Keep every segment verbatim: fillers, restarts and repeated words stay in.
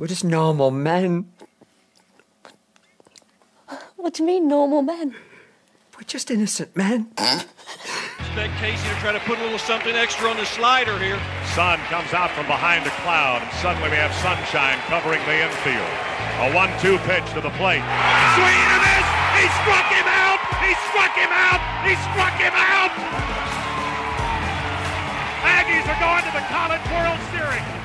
We're just normal men. What do you mean, normal men? We're just innocent men. Expect Casey to try to put a little something extra on the slider here. Sun comes out from behind a cloud, and suddenly we have sunshine covering the infield. A one two pitch to the plate. Swing and a miss! He struck him out! He struck him out! He struck him out! Aggies are going to the College World Series.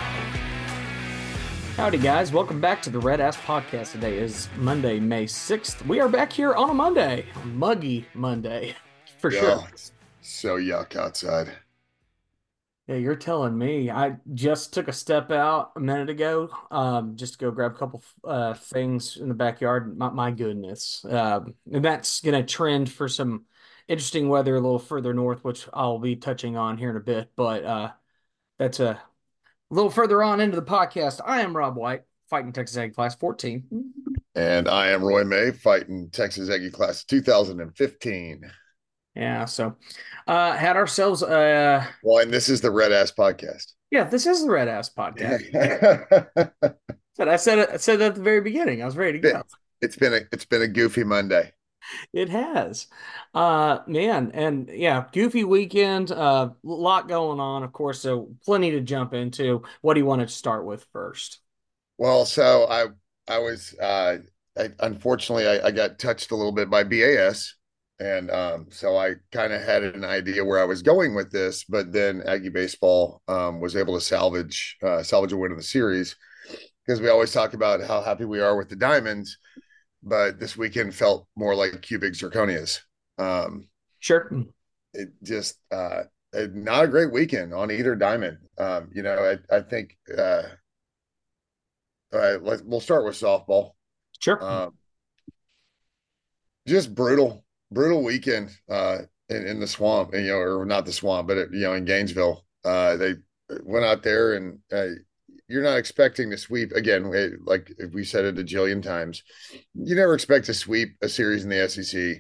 Howdy, guys. Welcome back to the Red Ass Podcast. Today is Monday, May sixth. We are back here on a Monday. A muggy Monday, for yeah, sure. It's so yuck outside. Yeah, you're telling me. I just took a step out a minute ago, um, just to go grab a couple uh, things in the backyard. My, my goodness. Um, and that's going to trend for some interesting weather a little further north, which I'll be touching on here in a bit. But uh, that's a A little further on into the podcast. I am Rob White, fighting Texas Ag Class fourteen. And I am Roy May, fighting Texas Aggie Class two thousand fifteen. Yeah, so uh, had ourselves uh Well, and this is the Red Ass Podcast. yeah, this is the Red Ass Podcast. Said I said it I said that at the very beginning. I was ready to go. It's been a it's been a goofy Monday. It has. Uh man, and yeah, goofy weekend, uh lot going on, of course, so plenty to jump into. What do you want to start with first? Well, so I I was uh I, unfortunately I, I got touched a little bit by B A S, and um so I kind of had an idea where I was going with this, but then Aggie baseball um was able to salvage uh salvage a win in the series, because we always talk about how happy we are with the Diamonds, but this weekend felt more like cubic zirconias. Um, Sure. it just uh, not a great weekend on either diamond. Um, you know, I, I think uh, all right, let's, we'll start with softball. Sure. Um, just brutal, brutal weekend uh, in, in the swamp, you know, or not the swamp, but it, you know, in Gainesville. Uh, they went out there, and uh, you're not expecting to sweep again. Like we said it a jillion times, you never expect to sweep a series in the S E C,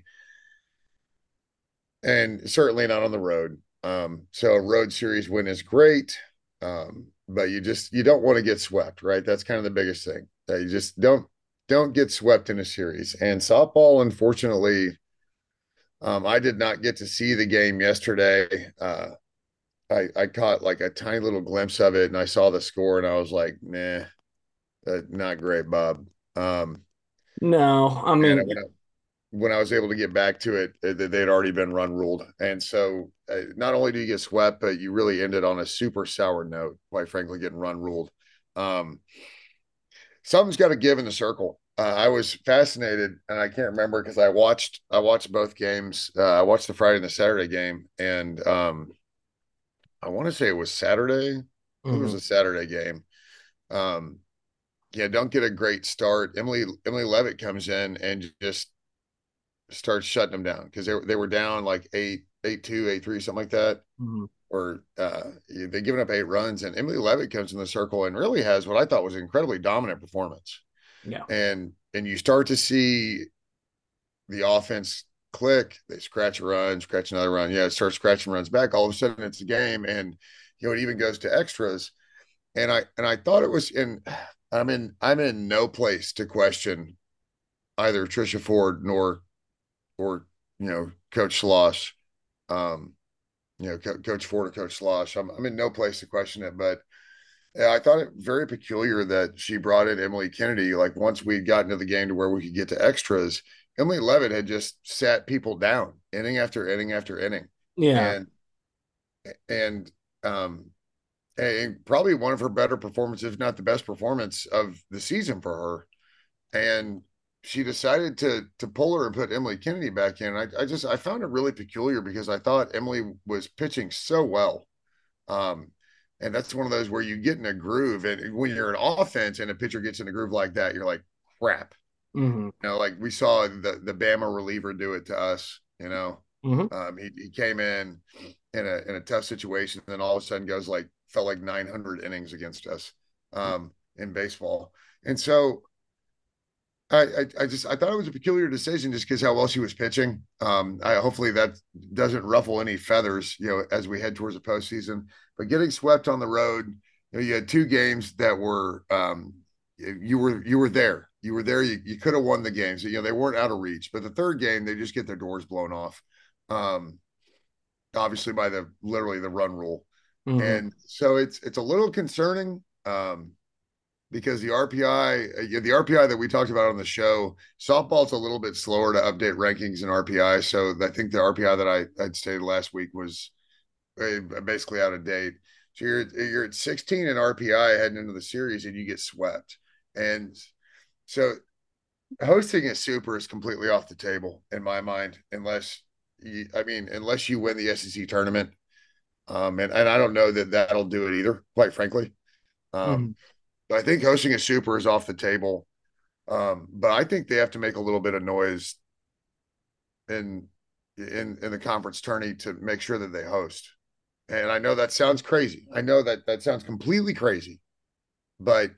and certainly not on the road. Um, so a road series win is great, um, but you just you don't want to get swept, right? That's kind of the biggest thing. That you just don't don't get swept in a series. And softball, unfortunately, um, I did not get to see the game yesterday. Uh, I, I caught like a tiny little glimpse of it, and I saw the score, and I was like, nah, uh, not great, Bob. Um, No, I mean, when I, when I was able to get back to it, they'd already been run ruled. And so uh, not only do you get swept, but you really ended on a super sour note, quite frankly, getting run ruled. Um, something's got to give in the circle. Uh, I was fascinated, and I can't remember because I watched I watched both games. Uh, I watched the Friday and the Saturday game, and um, I want to say it was Saturday. Mm-hmm. It was a Saturday game. Um, yeah, don't get a great start. Emily Emily Levitt comes in and just starts shutting them down, because they they were down like eight eight two eight three something like that, mm-hmm. or uh, they given up eight runs, and Emily Levitt comes in the circle and really has what I thought was an incredibly dominant performance. Yeah, and and you start to see the offense click. They scratch a run, scratch another run. Yeah, it starts scratching runs back. All of a sudden, it's a game, and you know it even goes to extras. And I and I thought it was in. I'm in. I'm in no place to question either Tricia Ford nor, or you know, Coach Slosh. Um, you know, Co- Coach Ford or Coach Slosh. I'm I'm in no place to question it, but yeah, I thought it very peculiar that she brought in Emily Kennedy. Like once we'd gotten to the game to where we could get to extras, Emily Levitt had just sat people down inning after inning after inning. Yeah. And, and, um, and probably one of her better performances, if not the best performance of the season for her. And she decided to, to pull her and put Emily Kennedy back in. I, I just, I found it really peculiar, because I thought Emily was pitching so well. Um, and that's one of those where you get in a groove, and when you're an offense and a pitcher gets in a groove like that, you're like, crap. Mm-hmm. You know, like we saw the the Bama reliever do it to us. You know, mm-hmm. um, he he came in in a in a tough situation, and then all of a sudden goes like felt like nine hundred innings against us um, in baseball. And so I, I I just I thought it was a peculiar decision, just because how well she was pitching. Um, I hopefully that doesn't ruffle any feathers, you know, as we head towards the postseason. But getting swept on the road, you know, you had two games that were um, you were you were there. You were there. You, you could have won the games. You know, they weren't out of reach. But the third game, they just get their doors blown off. Um, obviously by the literally the run rule. Mm-hmm. And so it's it's a little concerning. Um, because the R P I, the R P I that we talked about on the show, softball's a little bit slower to update rankings in R P I. So I think the R P I that I I'd stated last week was basically out of date. So you're you're at sixteen in R P I heading into the series, and you get swept. And so hosting a super is completely off the table in my mind, unless you, I mean, unless you win the S E C tournament. Um, and, and I don't know that that'll do it either, quite frankly. Um, mm. I think hosting a super is off the table. Um, but I think they have to make a little bit of noise in in in the conference tourney to make sure that they host. And I know that sounds crazy. I know that that sounds completely crazy, but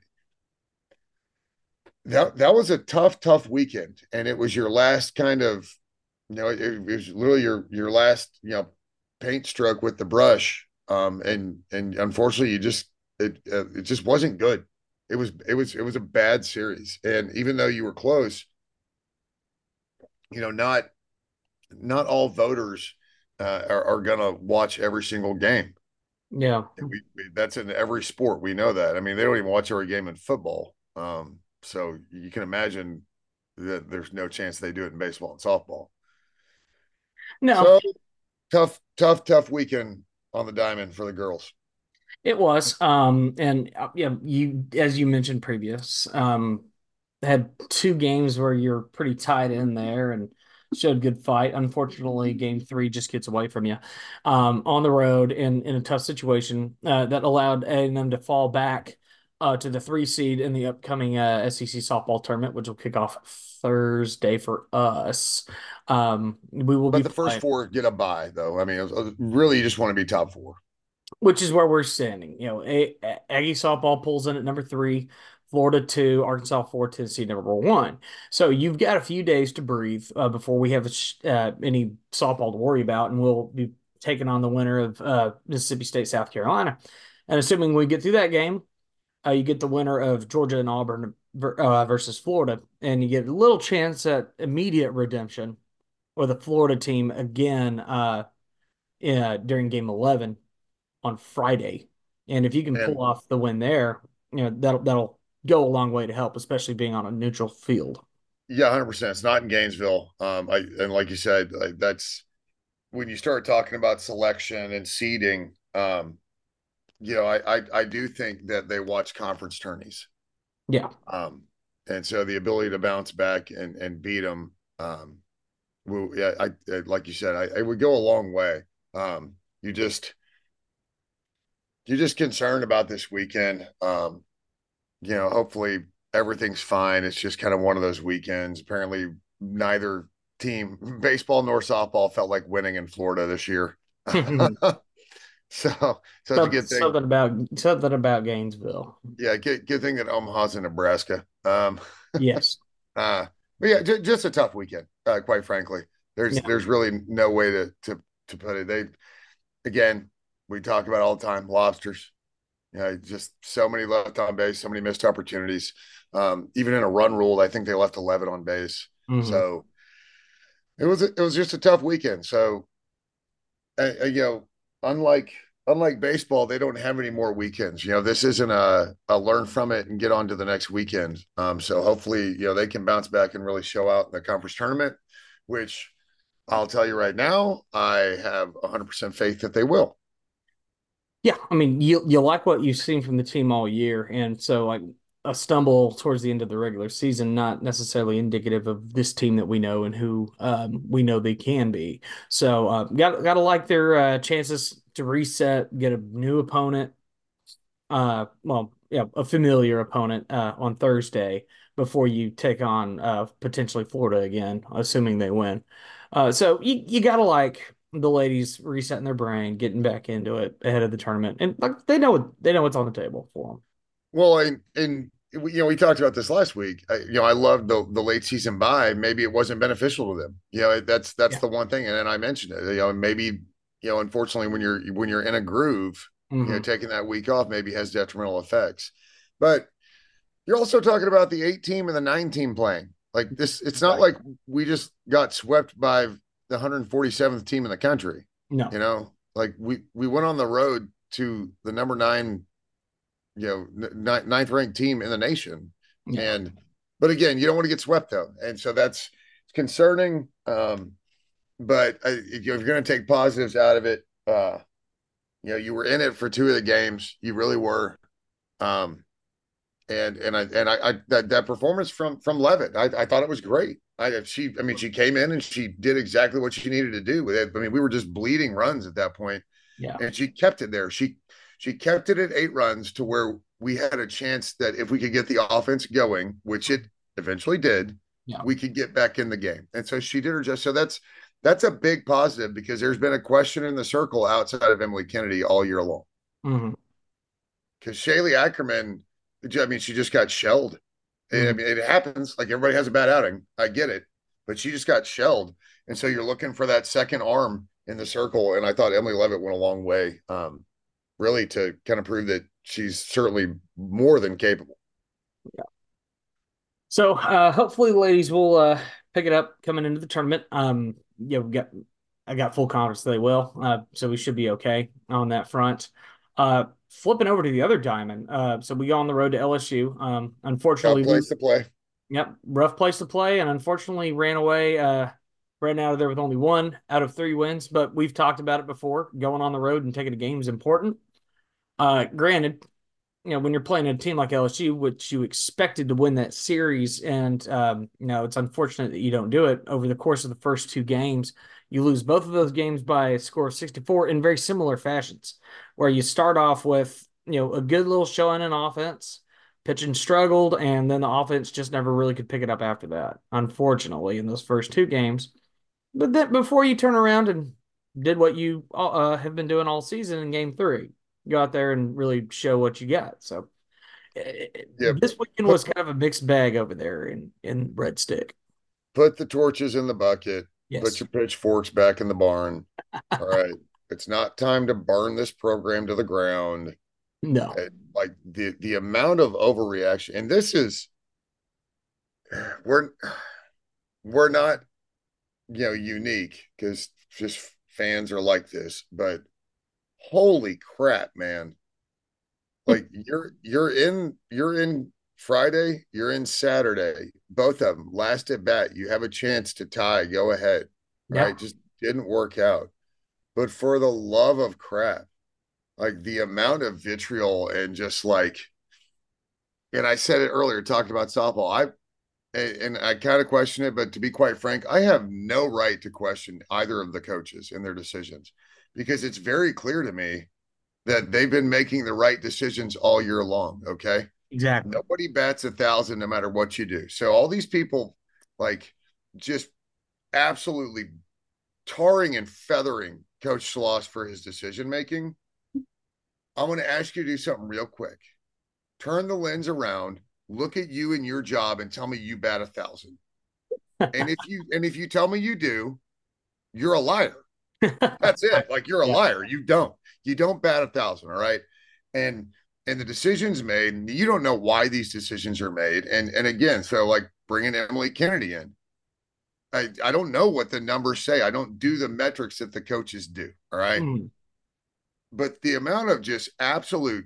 that that was a tough, tough weekend, and it was your last kind of, you know, it, it was literally your your last, you know, paint stroke with the brush. Um, and and unfortunately, you just it uh, it just wasn't good. It was it was it was a bad series, and even though you were close, you know, not not all voters uh, are, are gonna watch every single game. Yeah, we, we, that's in every sport. We know that. I mean, they don't even watch every game in football. Um, so you can imagine that there's no chance they do it in baseball and softball. No, so tough, tough, tough weekend on the diamond for the girls. It was, um, and uh, yeah, you as you mentioned previous, um, had two games where you're pretty tied in there and showed good fight. Unfortunately, game three just gets away from you um, on the road in in a tough situation uh, that allowed A and M to fall back uh, to the three seed in the upcoming uh, S E C softball tournament, which will kick off Thursday for us. Um, we will but be the playing. First four get a bye, though. I mean, really, you just want to be top four. Which is where we're standing. You know, a- a- Aggie softball pulls in at number three, Florida two, Arkansas four, Tennessee number one. So you've got a few days to breathe uh, before we have uh, any softball to worry about, and we'll be taking on the winner of uh, Mississippi State, South Carolina. And assuming we get through that game, uh, you get the winner of Georgia and Auburn uh, versus Florida, and you get a little chance at immediate redemption with a Florida team again uh, uh, during game eleven. On Friday. And if you can pull and, off the win there, you know, that'll that'll go a long way to help, especially being on a neutral field. Yeah, one hundred percent. It's not in Gainesville. Um, I and like you said, like that's when you start talking about selection and seeding, um, you know, I, I I do think that they watch conference tourneys. Yeah. Um, and so the ability to bounce back and and beat them, um, will, yeah, I, I like you said, I, I would go a long way. Um, you just You're just concerned about this weekend. Um, you know, hopefully everything's fine. It's just kind of one of those weekends. Apparently, neither team, baseball nor softball, felt like winning in Florida this year. so, so it's a good thing. Something about something about Gainesville. Yeah, good good thing that Omaha's in Nebraska. Um, yes. Uh, but yeah, j- just a tough weekend. Uh, quite frankly, there's yeah. there's really no way to to to put it. They again. We talk about all the time, lobsters. You know, just so many left on base, so many missed opportunities. Um, even in a run rule, I think they left eleven on base. Mm-hmm. So it was it was just a tough weekend. So uh, you know, unlike unlike baseball, they don't have any more weekends. You know, this isn't a, a learn from it and get on to the next weekend. Um, so hopefully, you know, they can bounce back and really show out in the conference tournament, which I'll tell you right now, I have one hundred percent faith that they will. Yeah, I mean, you you like what you've seen from the team all year, and so like a stumble towards the end of the regular season, not necessarily indicative of this team that we know and who um, we know they can be. So uh, got got to like their uh, chances to reset, get a new opponent. Uh, well, yeah, a familiar opponent uh, on Thursday before you take on uh, potentially Florida again, assuming they win. Uh, so you you got to like the ladies resetting their brain, getting back into it ahead of the tournament, and like they know they know what's on the table for them. Well, and and you know we talked about this last week. I, you know, I love the the late season bye. Maybe it wasn't beneficial to them. You know, that's that's yeah. the one thing. And then I mentioned it. You know, maybe you know, unfortunately, when you're when you're in a groove, mm-hmm. you know, taking that week off maybe has detrimental effects. But You're also talking about the eight team and the nine team playing. Like this, it's not Right. like we just got swept by the one hundred forty-seventh team in the country. No. You know, like we we went on the road to the number nine, you know, n- ninth ranked team in the nation. Yeah. And but again, you don't want to get swept though, and so that's concerning. Um, but uh, if you're going to take positives out of it, uh, you know, you were in it for two of the games. You really were. Um, and and I and I, I that that performance from from Levitt, I, I thought it was great. I she I mean she came in and she did exactly what she needed to do with it. I mean, we were just bleeding runs at that point, Yeah. and she kept it there. She she kept it at eight runs to where we had a chance that if we could get the offense going, which it eventually did, Yeah. we could get back in the game. And so she did her just so that's that's a big positive because there's been a question in the circle outside of Emily Kennedy all year long. Mm-hmm. Because Shaylee Ackerman, I mean, she just got shelled. Mm-hmm. I mean, it happens. Like everybody has a bad outing. I get it. But she just got shelled. And so you're looking for that second arm in the circle. And I thought Emily Levitt went a long way, um, really, to kind of prove that she's certainly more than capable. Yeah. So uh, hopefully the ladies will uh, pick it up coming into the tournament. Um, yeah, we got I got full confidence they will. Uh, so we should be okay on that front. Uh, flipping over to the other diamond. Uh, so we go on the road to L S U. Um, unfortunately, Tough place to play. Yep, rough place to play, and unfortunately ran away, uh, ran out of there with only one out of three wins. But we've talked about it before. Going on the road and taking a game is important. Uh, granted, you know, when you're playing a team like L S U, which you expected to win that series, and um, you know, it's unfortunate that you don't do it over the course of the first two games. You lose both of those games by a score of sixty-four in very similar fashions, where you start off with, you know, a good little showing in offense, pitching struggled, and then the offense just never really could pick it up after that, unfortunately, in those first two games. But then before you turn around and did what you uh, have been doing all season in game three, go out there and really show what you got. So Yeah, this weekend put, was kind of a mixed bag over there in, in Red Stick. Put the torches in the bucket. Yes. Put your pitchforks back in the barn. All right. It's not time to burn this program to the ground. No. Like the the amount of overreaction, and this is we're we're not, you know, unique because just fans are like this, but holy crap, man. Like you're you're in you're in Friday, you're in Saturday, both of them last at bat. You have a chance to tie, go ahead. Yeah. Right. Just didn't work out. But for the love of crap, like the amount of vitriol and just like, and I said it earlier, talking about softball. I and I kind of question it, but to be quite frank, I have no right to question either of the coaches and their decisions because it's very clear to me that they've been making the right decisions all year long. Okay. Exactly. Nobody bats a thousand no matter what you do. So all these people like just absolutely tarring and feathering Coach Schloss for his decision making. I want to ask you to do something real quick. Turn the lens around, look at you and your job, and tell me you bat a thousand. and if you and if you tell me you do, you're a liar. That's it. Like you're a yeah. liar. You don't. You don't bat a thousand. All right. And and the decisions made, you don't know why these decisions are made. And and again, so like bringing Emily Kennedy in. I, I don't know what the numbers say. I don't do the metrics that the coaches do. All right. Mm. But the amount of just absolute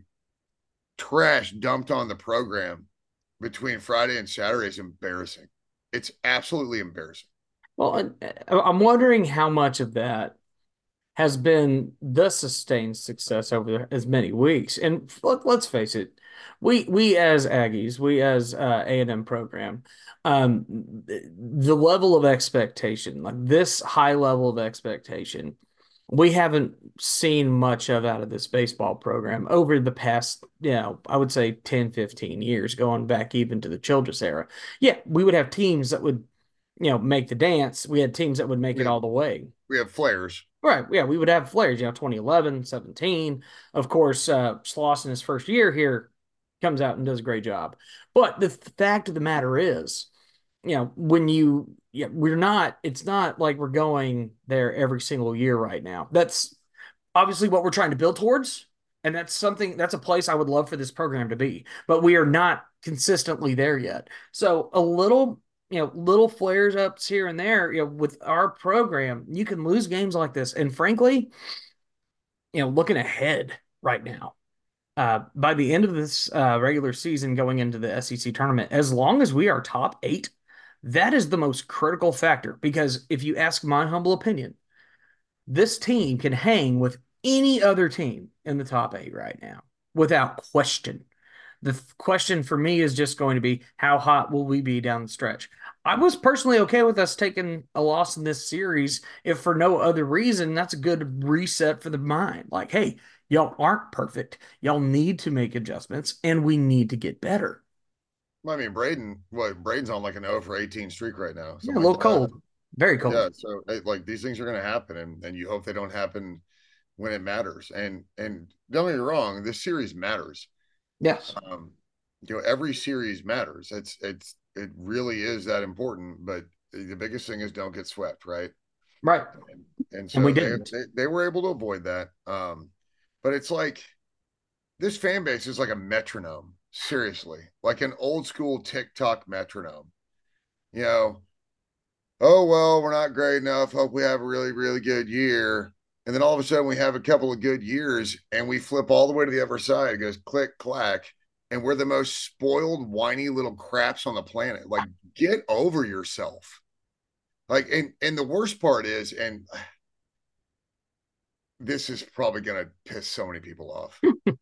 trash dumped on the program between Friday and Saturday is embarrassing. It's absolutely embarrassing. Well, I'm wondering how much of that has been the sustained success over as many weeks. And look, let's face it, we we as Aggies, we as uh, A and M program, um, the level of expectation, like this high level of expectation, we haven't seen much of out of this baseball program over the past, you know, I would say ten, fifteen years, going back even to the Childress era. Yeah, we would have teams that would, you know, make the dance. We had teams that would make we it have, all the way. We have flares. Right. Yeah, we would have flares, you know, twenty eleven, seventeen. Of course, uh, Schloss in his first year here comes out and does a great job. But the fact of the matter is, you know, when you, yeah, we're not, it's not like we're going there every single year right now. That's obviously what we're trying to build towards. And that's something, that's a place I would love for this program to be. But we are not consistently there yet. So a little, you know, little flares ups here and there, you know, with our program, you can lose games like this. And frankly, you know, looking ahead right now, uh, by the end of this uh, regular season going into the S E C tournament, as long as we are top eight, that is the most critical factor. Because if you ask my humble opinion, this team can hang with any other team in the top eight right now without question. The question for me is just going to be how hot will we be down the stretch? I was personally okay with us taking a loss in this series, if for no other reason. That's a good reset for the mind. Like, hey, y'all aren't perfect. Y'all need to make adjustments, and we need to get better. I mean, Braden, what Braden's on like an oh for eighteen streak right now. Yeah, a little like cold, very cold. Yeah, so like these things are going to happen, and and you hope they don't happen when it matters. And and don't get me wrong, this series matters. Yes. Um, you know, every series matters. It's it's it really is that important. But the biggest thing is don't get swept, right? Right. And, and so and we they, didn't. They, they were able to avoid that. Um, but it's like this fan base is like a metronome, seriously, like an old school TikTok metronome. You know, oh well, we're not great enough. Hope we have a really really good year. And then all of a sudden we have a couple of good years and we flip all the way to the other side. It goes click, clack. And we're the most spoiled, whiny little craps on the planet. Like, get over yourself. Like, and, and the worst part is, and this is probably going to piss so many people off.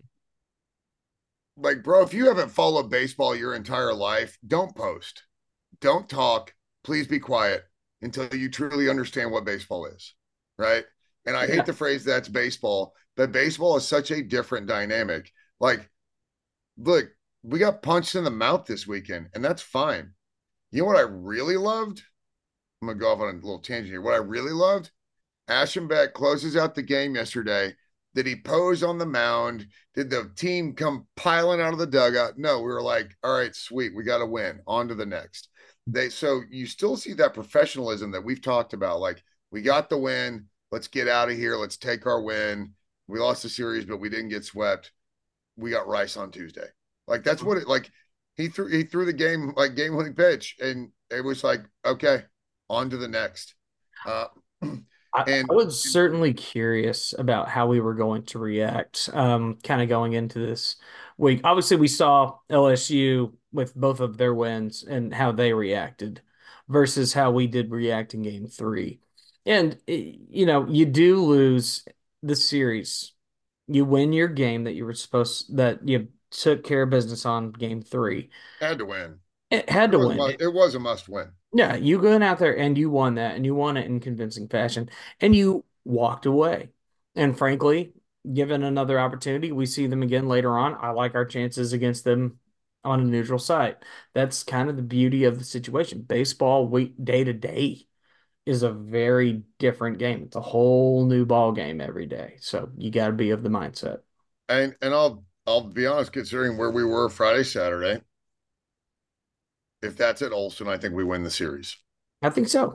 Like, bro, if you haven't followed baseball your entire life, don't post. Don't talk. Please be quiet until you truly understand what baseball is. Right? And I yeah. hate the phrase that's baseball, but baseball is such a different dynamic. Like, look, we got punched in the mouth this weekend, and that's fine. You know what I really loved? I'm going to go off on a little tangent here. What I really loved, Ashenbeck closes out the game yesterday. Did he pose on the mound? Did the team come piling out of the dugout? No, we were like, all right, sweet. We got to win. On to the next. They So you still see that professionalism that we've talked about. Like, we got the win. Let's get out of here. Let's take our win. We lost the series, but we didn't get swept. We got Rice on Tuesday. Like, that's what it, like, he threw, he threw the game, like, game-winning pitch, and it was like, okay, on to the next. Uh, and I, I was certainly curious about how we were going to react, um, kind of going into this week. Obviously, we saw L S U with both of their wins and how they reacted versus how we did react in game three. And, you know, you do lose the series. You win your game that you were supposed, that you took care of business on game three. Had to win. It had to it win. Must, it was a must win. Yeah, you went out there and you won that, and you won it in convincing fashion, and you walked away. And frankly, given another opportunity, we see them again later on. I like our chances against them on a neutral site. That's kind of the beauty of the situation. Baseball, week day to day, is a very different game. It's a whole new ball game every day. So you got to be of the mindset. And and I'll I'll be honest, considering where we were Friday, Saturday, if that's at Olson, I think we win the series. I think so.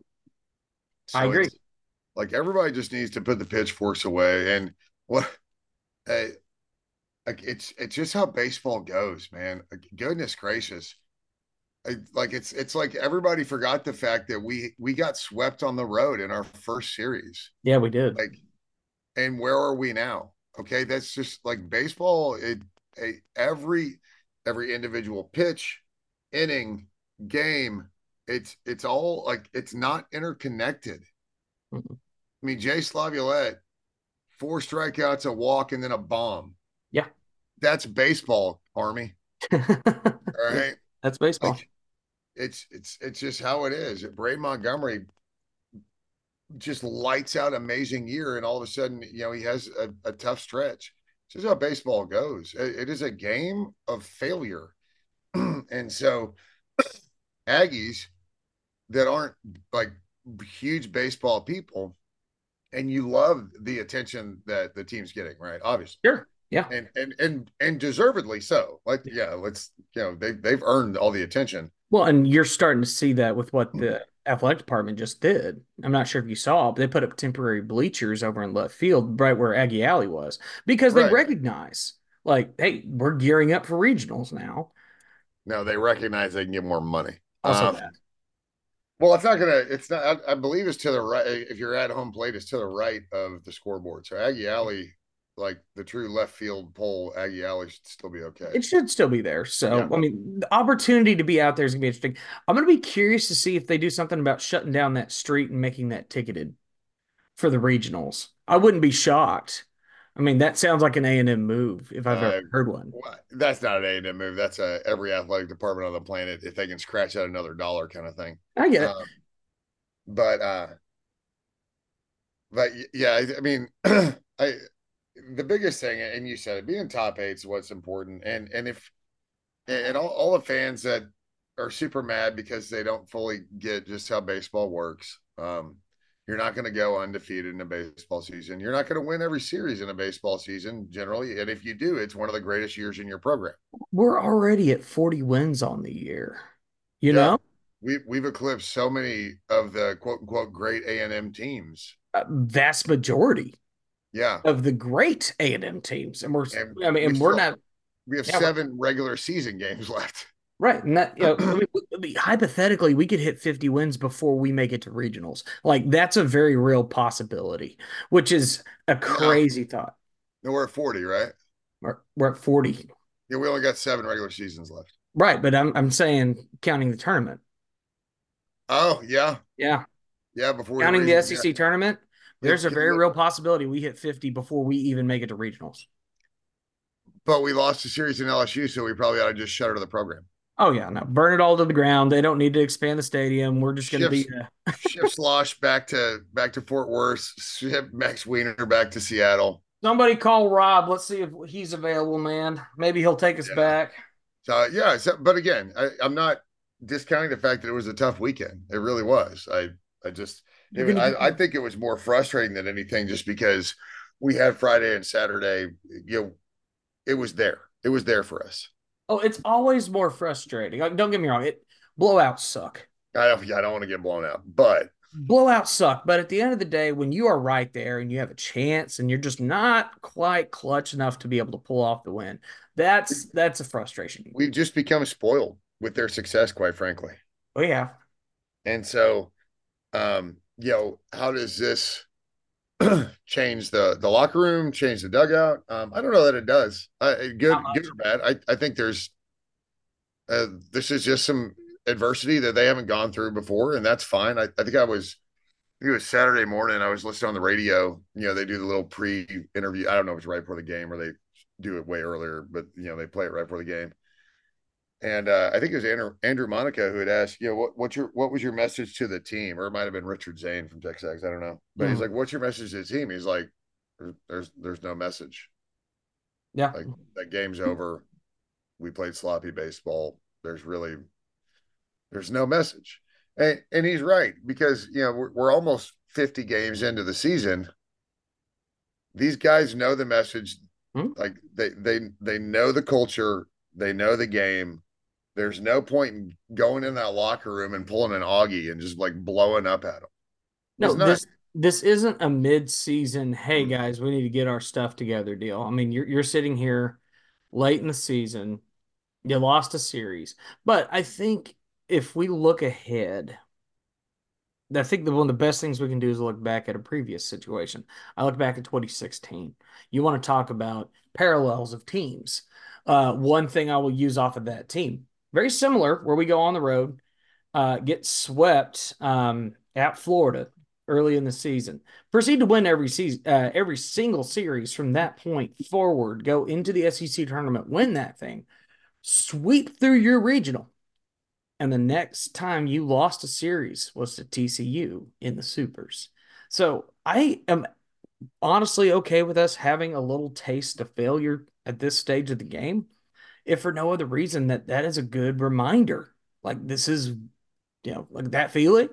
so I agree. Like, everybody just needs to put the pitchforks away. And what uh, like it's it's just how baseball goes, man. Like, goodness gracious. Like it's it's like everybody forgot the fact that we we got swept on the road in our first series. Yeah, we did. Like, and where are we now? Okay, that's just like baseball. It a, every every individual pitch, inning, game. It's it's all like it's not interconnected. Mm-hmm. I mean, Jay Slaviolette, four strikeouts, a walk, and then a bomb. Yeah, that's baseball, Army. All right, that's baseball. Like, It's it's it's just how it is. Braden Montgomery just lights out amazing year, and all of a sudden, you know, he has a, a tough stretch. This is how baseball goes. It, it is a game of failure, and so Aggies that aren't like huge baseball people, and you love the attention that the team's getting, right? Obviously, sure. Yeah, and and and and deservedly so. Like, yeah, let's you know they they've earned all the attention. Well, and you're starting to see that with what the athletic department just did. I'm not sure if you saw, but they put up temporary bleachers over in left field, right where Aggie Alley was, because they right. recognize, like, hey, we're gearing up for regionals now. No, they recognize they can get more money. Also Um, that. well, it's not gonna. It's not. I, I believe it's to the right. If you're at home plate, it's to the right of the scoreboard. So Aggie Alley, like the true left field pole, Aggie Alley should still be okay. It should still be there. So, Yeah. I mean, the opportunity to be out there is going to be interesting. I'm going to be curious to see if they do something about shutting down that street and making that ticketed for the regionals. I wouldn't be shocked. I mean, that sounds like an A and M move if I've Uh, ever heard one. well, that's not an A and M move. That's a every athletic department on the planet if they can scratch out another dollar kind of thing. I get it. Um, but uh, but yeah, I, I mean, I the biggest thing, and you said it, being top eight is what's important, and and if and all, all the fans that are super mad because they don't fully get just how baseball works. Um, you're not going to go undefeated in a baseball season. You're not going to win every series in a baseball season generally, and if you do, it's one of the greatest years in your program. We're already at forty wins on the year. You Yeah. know, We we've eclipsed so many of the quote unquote great A and M teams. a vast majority Yeah, of the great A and M teams, and we're and I mean, we and we're still- not we have Yeah, we're- seven regular season games left. right. And that, you know, I mean, I mean, hypothetically, we could hit fifty wins before we make it to regionals. Like that's a very real possibility, which is a crazy thought. No, we're at forty, right? We're, we're at forty, Yeah, we only got seven regular seasons left. right? But I'm I'm saying counting the tournament. Oh yeah, Yeah, yeah. Before we counting the reason- S E C tournament, there's a Yeah, very yeah. real possibility we hit fifty before we even make it to regionals. But we lost the series in L S U, so we probably ought to just shutter the program. Oh yeah, no, burn it all to the ground. They don't need to expand the stadium. We're just going to be. Shifts- Uh, Ship Slosh back to back to Fort Worth. Ship Max Wiener back to Seattle. somebody call Rob. Let's see if he's available, man. Maybe he'll take us Yeah. back. So yeah, so, but again, I, I'm not discounting the fact that it was a tough weekend. It really was. I I just You're it- gonna- I, I think it was more frustrating than anything, just because we had Friday and Saturday. You know, it was there. It was there for us. Oh, it's always more frustrating. Like, don't get me wrong. It blowouts suck. I don't. I don't want to get blown out, but Blowouts suck. But at the end of the day, when you are right there and you have a chance and you're just not quite clutch enough to be able to pull off the win, that's that's a frustration. we've just become spoiled with their success, quite frankly. Oh yeah. And so, um, you know, how does this change the the locker room, change the dugout? Um, I don't know that it does. Uh, good, Not much. good or bad. I I think there's uh, this is just some adversity that they haven't gone through before, and that's fine. I, I think I was. I think it was Saturday morning. I was listening on the radio. You know, they do the little pre-interview. I don't know if it's right before the game or they do it way earlier, but you know, they play it right before the game. And uh, I think it was Andrew, Andrew Monica who had asked, you know, what what's your what was your message to the team? Or it might have been Richard Zane from Texas. I don't know. But he's Mhm. like, what's your message to the team? He's like, there's there's, there's no message. Yeah. Like that game's over. We played sloppy baseball. There's really there's no message. And and he's right, because you know, we're, we're almost fifty games into the season. These guys know the message. Hmm. Like they they they know the culture, they know the game. There's no point in going in that locker room and pulling an Augie and just like blowing up at them. No, It's not. this this isn't a mid-season, hey guys, we need to get our stuff together deal. I mean, you're you're sitting here late in the season. You lost a series. But I think if we look ahead, I think that one of the best things we can do is look back at a previous situation. I look back at twenty sixteen. You want to talk about parallels of teams. Uh, one thing I will use off of that team, very similar, where we go on the road, uh, get swept um, at Florida early in the season, proceed to win every season, uh, every single series from that point forward, go into the S E C tournament, win that thing, sweep through your regional. And the next time you lost a series was to T C U in the Supers. So I am honestly okay with us having a little taste of failure at this stage of the game, if for no other reason that that is a good reminder. Like this is, you know, like that feeling.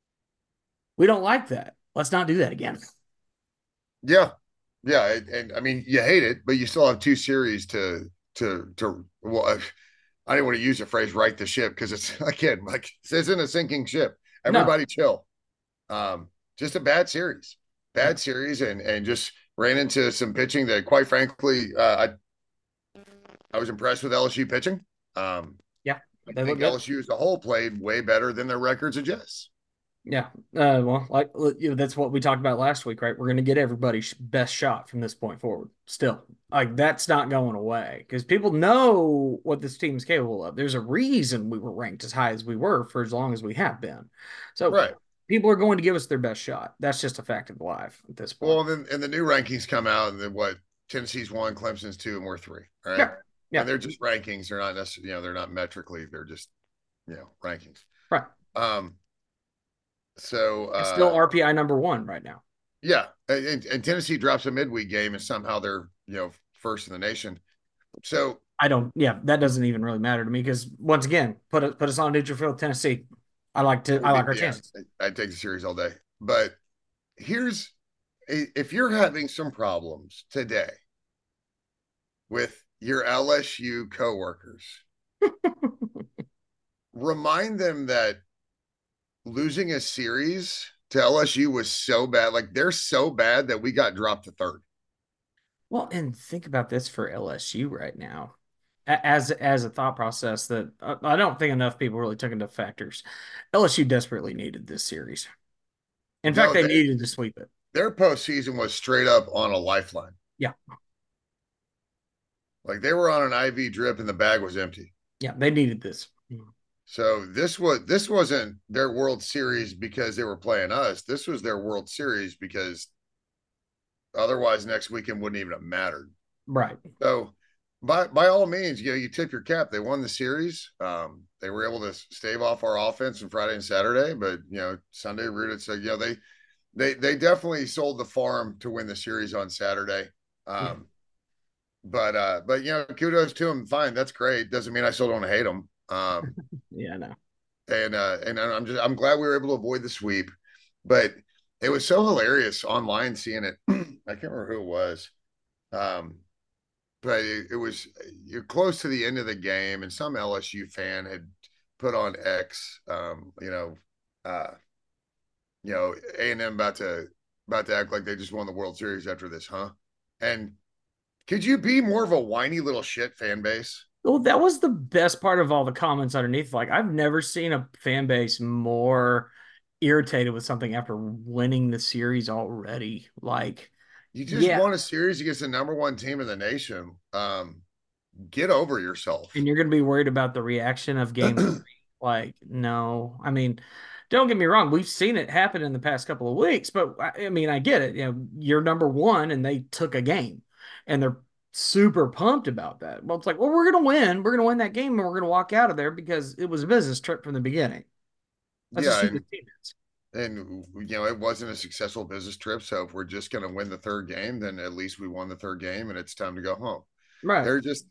We don't like that. Let's not do that again. Yeah. Yeah. And, and I mean, you hate it, but you still have two series to to to well, I, I didn't want to use the phrase right the ship, because it's again like this isn't a sinking ship. Everybody chill. Um, just a bad series. Bad series, and and just ran into some pitching that, quite frankly, uh, I I was impressed with L S U pitching. Um, Yeah. I They look think good. L S U as a whole played way better than their record suggests. Yeah. Uh, well, like you know, that's what we talked about last week, right? We're going to get everybody's best shot from this point forward. Still, like that's not going away because people know what this team is capable of. There's a reason we were ranked as high as we were for as long as we have been. So Right. people are going to give us their best shot. That's just a fact of life at this point. Well, then and the new rankings come out, and then what? Tennessee's one, Clemson's two, and we're three. All right. Yeah. Yeah. And they're just rankings. They're not necessarily, you know, they're not metrically. They're just, you know, rankings. Right. Um. So uh, It's still R P I number one right now. Yeah, and, and Tennessee drops a midweek game, and somehow they're you know first in the nation. So I don't. Yeah, that doesn't even really matter to me because once again, put it, put us on neutral field, Tennessee. I like to. I like our yeah, chances. I'd take the series all day. But here's if you're having some problems today with your L S U coworkers, remind them that losing a series to L S U was so bad. Like they're so bad that we got dropped to third. Well, and think about this for L S U right now, as as a thought process that uh, I don't think enough people really took into factors. L S U desperately needed this series. In No, fact, they, they- needed to sweep it. Their postseason was straight up on a lifeline. Yeah, Like they were on an I V drip and the bag was empty. yeah, they needed this. So this was this wasn't their World Series because they were playing us. This was their World Series because otherwise next weekend wouldn't even have mattered. Right. So by by all means, you know, you tip your cap. They won the series. Um, they were able to stave off our offense on Friday and Saturday, but you know, Sunday rooted. So you know, they they they definitely sold the farm to win the series on Saturday. Um, Yeah. but uh, but you know, kudos to them. Fine, that's great. Doesn't mean I still don't hate them. Um, Yeah, no. and uh, and I'm just I'm glad we were able to avoid the sweep, but it was so hilarious online seeing it. I can't remember who it was, um, but it, it was you're close to the end of the game, and some L S U fan had put on X, um, you know, uh, you know, A and M about to about to act like they just won the World Series after this, huh? And could you be more of a whiny little shit fan base? Well, that was the best part of all the comments underneath. Like, I've never seen a fan base more irritated with something after winning the series already. Like, You just yeah, won a series against the number one team in the nation. Um, get over yourself. and you're going to be worried about the reaction of game three. Like, no, I mean, don't get me wrong. We've seen it happen in the past couple of weeks, but I I mean, I get it. You know, you're number one and they took a game and they're super pumped about that. Well, it's like, well, we're going to win. We're going to win that game and we're going to walk out of there because it was a business trip from the beginning. That's Yeah, just who and- the team is. And you know, it wasn't a successful business trip. So if we're just going to win the third game, then at least we won the third game, and it's time to go home. Right. They're just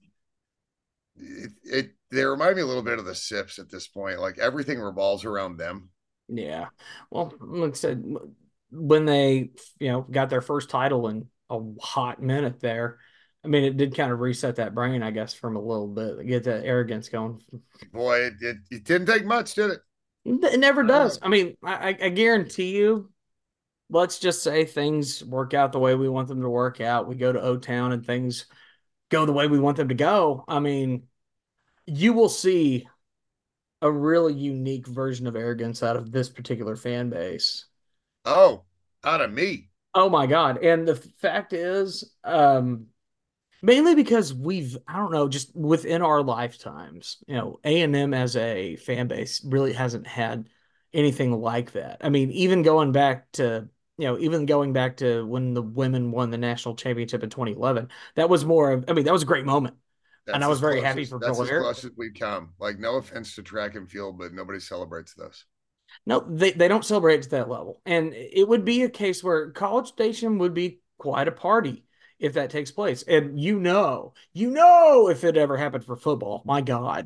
it, it. They remind me a little bit of the Sips at this point. Like everything revolves around them. Yeah. Well, like I said, when they, you know, got their first title in a hot minute there, I mean, it did kind of reset that brain, I guess, from a little bit, get that arrogance going. Boy, it, it, it didn't take much, did it? It never does. I mean, I, I guarantee you, let's just say things work out the way we want them to work out. We go to O-Town and things go the way we want them to go. I mean, you will see a really unique version of arrogance out of this particular fan base. Oh, out of me. Oh my God. And the fact is, um, mainly because we've, I don't know, just within our lifetimes, you know, A and M as a fan base really hasn't had anything like that. I mean, even going back to, you know, even going back to when the women won the national championship in twenty eleven, that was more of, I mean, that was a great moment. That's And I was as very close happy as- for That's as Blair. close as we've come. Like, no offense to track and field, but nobody celebrates those. No, they, they don't celebrate to that level. And it would be a case where College Station would be quite a party if that takes place. And you know, you know, if it ever happened for football, my God,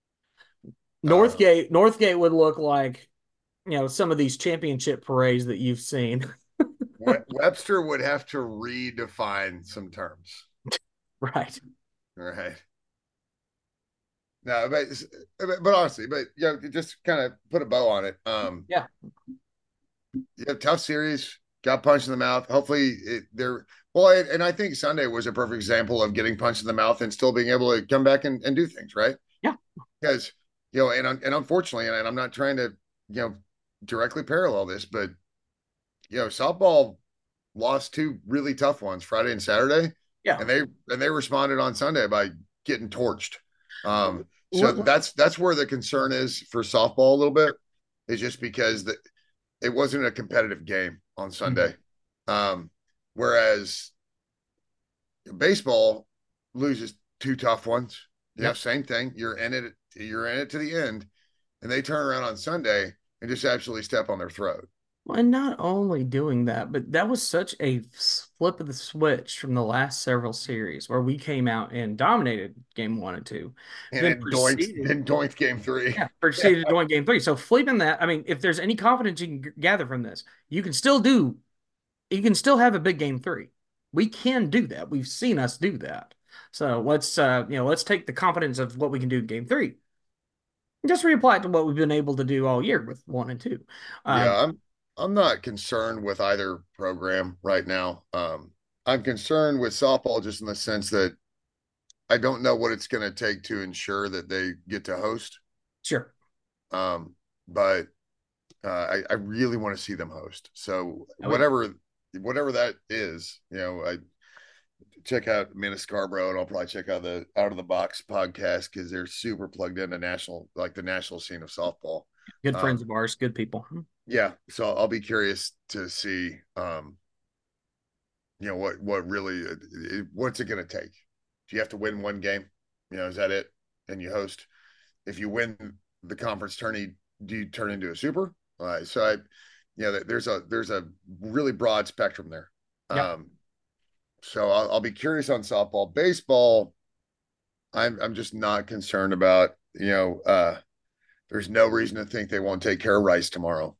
Northgate, Northgate would look like, you know, some of these championship parades that you've seen. We- Webster would have to redefine some terms. Right. All right. No, but but honestly, but you know, just kind of put a bow on it. Um, Yeah. Yeah, tough series. Got punched in the mouth. Hopefully, it, they're well, and, and I think Sunday was a perfect example of getting punched in the mouth and still being able to come back and, and do things right. Yeah. Because you know, and and unfortunately, and I'm not trying to, you know, directly parallel this, but you know, softball lost two really tough ones Friday and Saturday, Yeah. and they and they responded on Sunday by getting torched. Um, so Let- let- that's that's where the concern is for softball a little bit, is just because the, it wasn't a competitive game on Sunday. Um, whereas baseball loses two tough ones. You know, Yep. same thing. You're in it, you're in it to the end, and they turn around on Sunday and just absolutely step on their throat. Well, and not only doing that, but that was such a flip of the switch from the last several series where we came out and dominated game one and two. And Then it doinked, proceeded, then doinked game three. yeah, proceeded to win game three. So flipping that, I mean, if there's any confidence you can g- gather from this, you can still do, you can still have a big game three. We can do that. We've seen us do that. So let's, uh, you know, let's take the confidence of what we can do in game three and just reapply it to what we've been able to do all year with one and two. Um, Yeah, I'm I'm not concerned with either program right now. Um, I'm concerned with softball just in the sense that I don't know what it's going to take to ensure that they get to host. Sure. Um, but uh, I, I really want to see them host. So Okay. whatever whatever that is, you know, I check out Mina Scarborough, and I'll probably check out the Out of the Box podcast because they're super plugged into national, like the national scene of softball. Good friends Um, of ours, good people. Yeah, so I'll be curious to see, um, you know, what what really uh, what's it going to take? Do you have to win one game? You know, is that it? And you host. If you win the conference tourney, do you turn into a super? Uh, so I, you know, there's a there's a really broad spectrum there. Yeah. Um, so I'll, I'll be curious on softball, baseball. I'm I'm just not concerned about. You know, uh, there's no reason to think they won't take care of Rice tomorrow.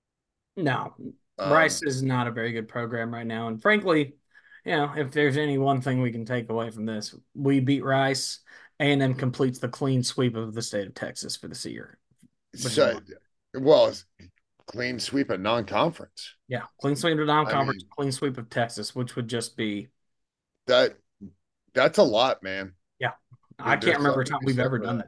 No, Um, Bryce is not a very good program right now. And frankly, you know, if there's any one thing we can take away from this, we beat Rice. A and M completes the clean sweep of the state of Texas for this year. So, well, it's clean sweep of non-conference. Yeah, clean sweep of non-conference, I mean, clean sweep of Texas, which would just be that that's a lot, man. yeah. There- I can't there's remember a something time to be we've said ever for done that.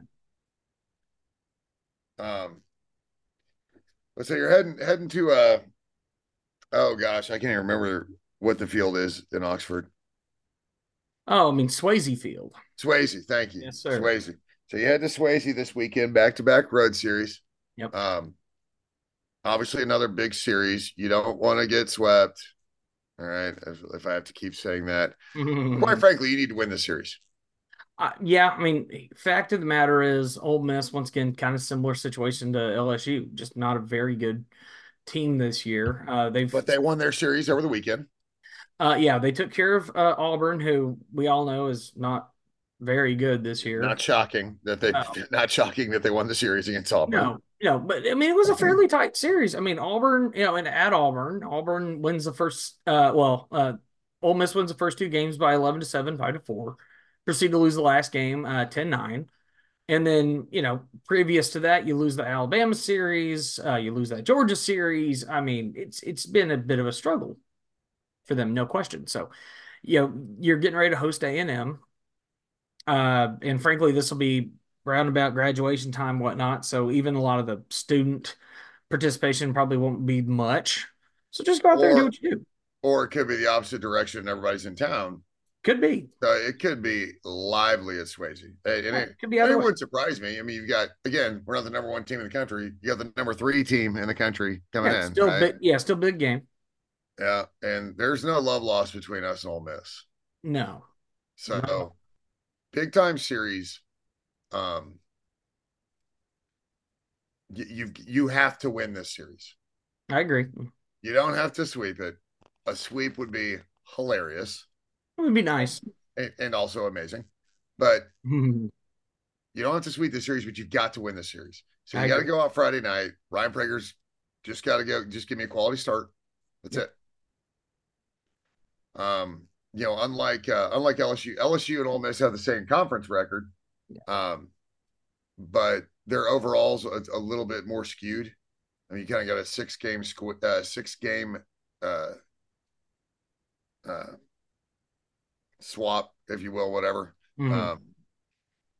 that. Um, let's say you're heading heading to uh oh gosh, I can't even remember what the field is in Oxford. Oh, I mean Swayze Field. Swayze, thank you. Yes, sir. Swayze. So you head to Swayze this weekend, back to back road series. Yep. Um, obviously another big series. You don't want to get swept. All right, if, if I have to keep saying that. Quite frankly, you need to win the series. Uh, yeah, I mean, fact of the matter is, Ole Miss once again, kind of similar situation to L S U, just not a very good team this year. Uh, they've, But they won their series over the weekend. uh, yeah, they took care of uh, Auburn, who we all know is not very good this year. Not shocking that they, No. not shocking that they won the series against Auburn. No, no, but I mean, it was a fairly tight series. I mean, Auburn, you know, and at Auburn, Auburn wins the first, uh, well, uh, Ole Miss wins the first two games by eleven to seven, five to four, proceed to lose the last game, uh, ten nine. And then, you know, previous to that, you lose the Alabama series, uh, you lose that Georgia series. I mean, it's it's been a bit of a struggle for them, no question. So, you know, you're getting ready to host A and M. Uh, and frankly, this will be roundabout graduation time, whatnot. So even a lot of the student participation probably won't be much. So just go out there and do Or- what you do. Or it could be the opposite direction and everybody's in town. Could be. So it could be lively at Swayze. And it, Could be it other way. wouldn't surprise me. I mean, you've got, again, we're not the number one team in the country. You got the number three team in the country coming Yeah, in. still right? big. Yeah, still big game. Yeah. And there's no love lost between us and Ole Miss. No. So No. big time series. Um, you, you you have to win this series. I agree. You don't have to sweep it. A sweep would be hilarious It would be nice. and, and also amazing. But Mhm. you don't have to sweep the series, but you've got to win the series. So you I got to agree. go out Friday night. Ryan Prager's just got to go, just give me a quality start. That's it. Um, you know, unlike uh, unlike L S U, L S U and Ole Miss have the same conference record. Um, but their overalls a, a little bit more skewed. I mean, you kind of got a six game squ- uh, six game uh, uh, swap, if you will, whatever. Mhm. Um,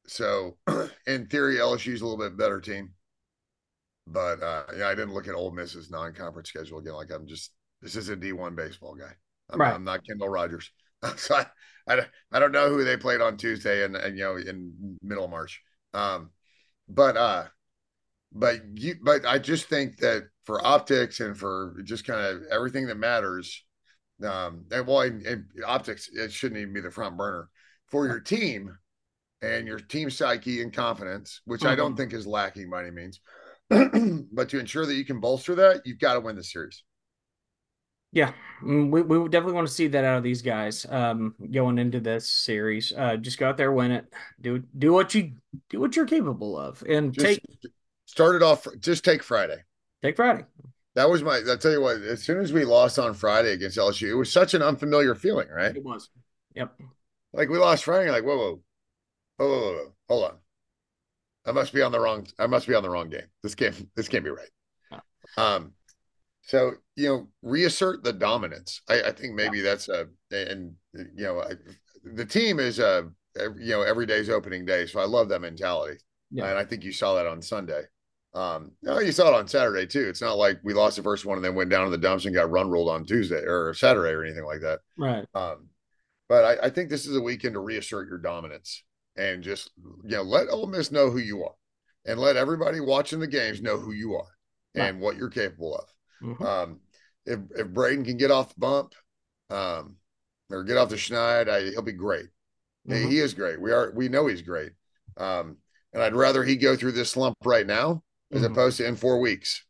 so in theory, L S U's a little bit better team. But uh, yeah, I didn't look at Ole Miss's non-conference schedule again. Like I'm just this is a D one baseball guy. I'm, Right. I'm not Kendall Rogers, so I, I I don't know who they played on Tuesday and and you know in middle of March. Um, but uh, but you but I just think that for optics and for just kind of everything that matters, um, and well, in, in optics it shouldn't even be the front burner for your team and your team psyche and confidence, which mm-hmm. I don't think is lacking by any means. But to ensure that you can bolster that, you've got to win the series. Yeah, we we definitely want to see that out of these guys um, going into this series. Uh, just go out there, win it, do do what you do what you're capable of, and just take start it off. Just take Friday. Take Friday. That was my. I'll tell you what. As soon as we lost on Friday against L S U, it was such an unfamiliar feeling, right? It was. Yep. Like we lost Friday. Like whoa, whoa, whoa, whoa, whoa, whoa. Hold on. I must be on the wrong. I must be on the wrong game. This can't. This can't be right. Oh. Um. So you know, reassert the dominance. I, I think maybe yeah. that's a. And you know, I, the team is a. You know, every day's opening day, so I love that mentality. Yeah. And I think you saw that on Sunday. Um. No, you saw it on Saturday too. It's not like we lost the first one and then went down in the dumps and got run ruled on Tuesday or Saturday or anything like that. Right. Um. But I, I think this is a weekend to reassert your dominance. And just, you know, let Ole Miss know who you are and let everybody watching the games know who you are and right. what you're capable of. Mm-hmm. Um, if, if Braden can get off the bump um, or get off the schneid, I, he'll be great. Mm-hmm. He, he is great. We are, we know he's great. Um, and I'd rather he go through this slump right now as mm-hmm. opposed to in four weeks.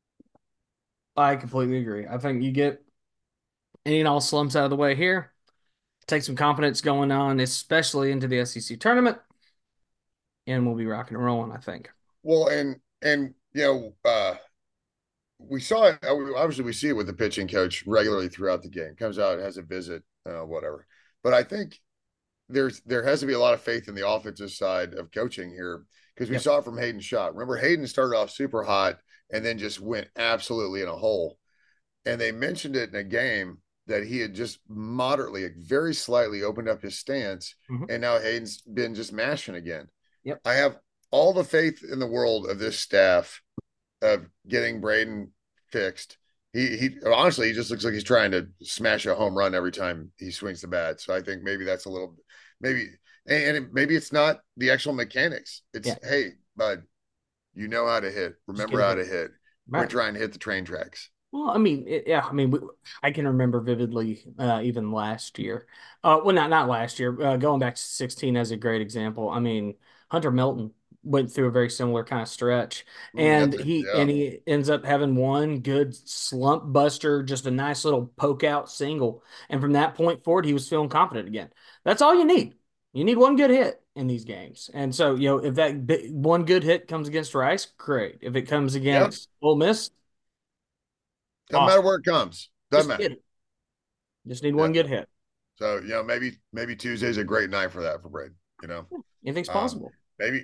I completely agree. I think you get any and all slumps out of the way here. Take some confidence going on, especially into the S E C tournament, and we'll be rocking and rolling, I think. Well, and, and you know, uh, we saw it, obviously we see it with the pitching coach regularly throughout the game. Comes out, has a visit, uh, whatever. But I think there's there has to be a lot of faith in the offensive side of coaching here because we yep. saw it from Hayden Schott. Remember, Hayden started off super hot and then just went absolutely in a hole. And they mentioned it in a game that he had just moderately, very slightly opened up his stance, mm-hmm. and now Hayden's been just mashing again. Yep. I have all the faith in the world of this staff of getting Braden fixed. He he honestly, he just looks like he's trying to smash a home run every time he swings the bat. So I think maybe that's a little, maybe, and, and it, maybe it's not the actual mechanics. It's, yeah. hey, bud, you know how to hit. Remember how to hit. Right. We're trying to hit the train tracks. Well, I mean, it, yeah, I mean, we, I can remember vividly uh, even last year. Uh, well, not not last year. Uh, going back to sixteen as a great example. I mean, Hunter Milton went through a very similar kind of stretch, and yeah, he yeah. and he ends up having one good slump buster, just a nice little poke out single, and from that point forward, he was feeling confident again. That's all you need. You need one good hit in these games, and so you know if that big, one good hit comes against Rice, great. If it comes against yeah. Ole Miss. Doesn't awesome. matter where it comes. Doesn't Just matter. Just need one yeah. good hit. So, you know, maybe maybe Tuesday's a great night for that for Braden, you know. Yeah, anything's possible. Um, maybe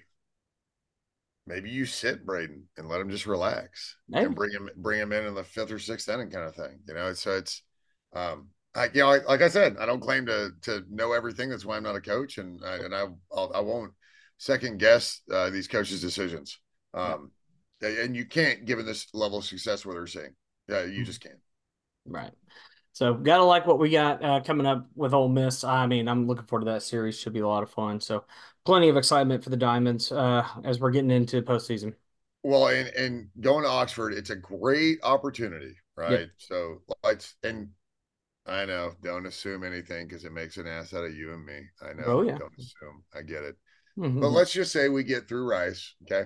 maybe you sit Braden and let him just relax maybe. and bring him bring him in in the fifth or sixth inning kind of thing. You know, so it's um I you know, like, like I said, I don't claim to to know everything. That's why I'm not a coach, and I, and I I'll, I won't second guess uh, these coaches' decisions. Um yeah. and you can't given this level of success what they're seeing. Yeah, you just can't. Right. So, gotta like what we got uh, coming up with Ole Miss. I mean, I'm looking forward to that series. Should be a lot of fun. So, plenty of excitement for the Diamonds uh, as we're getting into postseason. Well, and and going to Oxford, it's a great opportunity, right? Yep. So, let's and I know, don't assume anything because it makes an ass out of you and me. I know. Oh yeah. Don't assume. I get it. Mm-hmm. But let's just say we get through Rice, okay?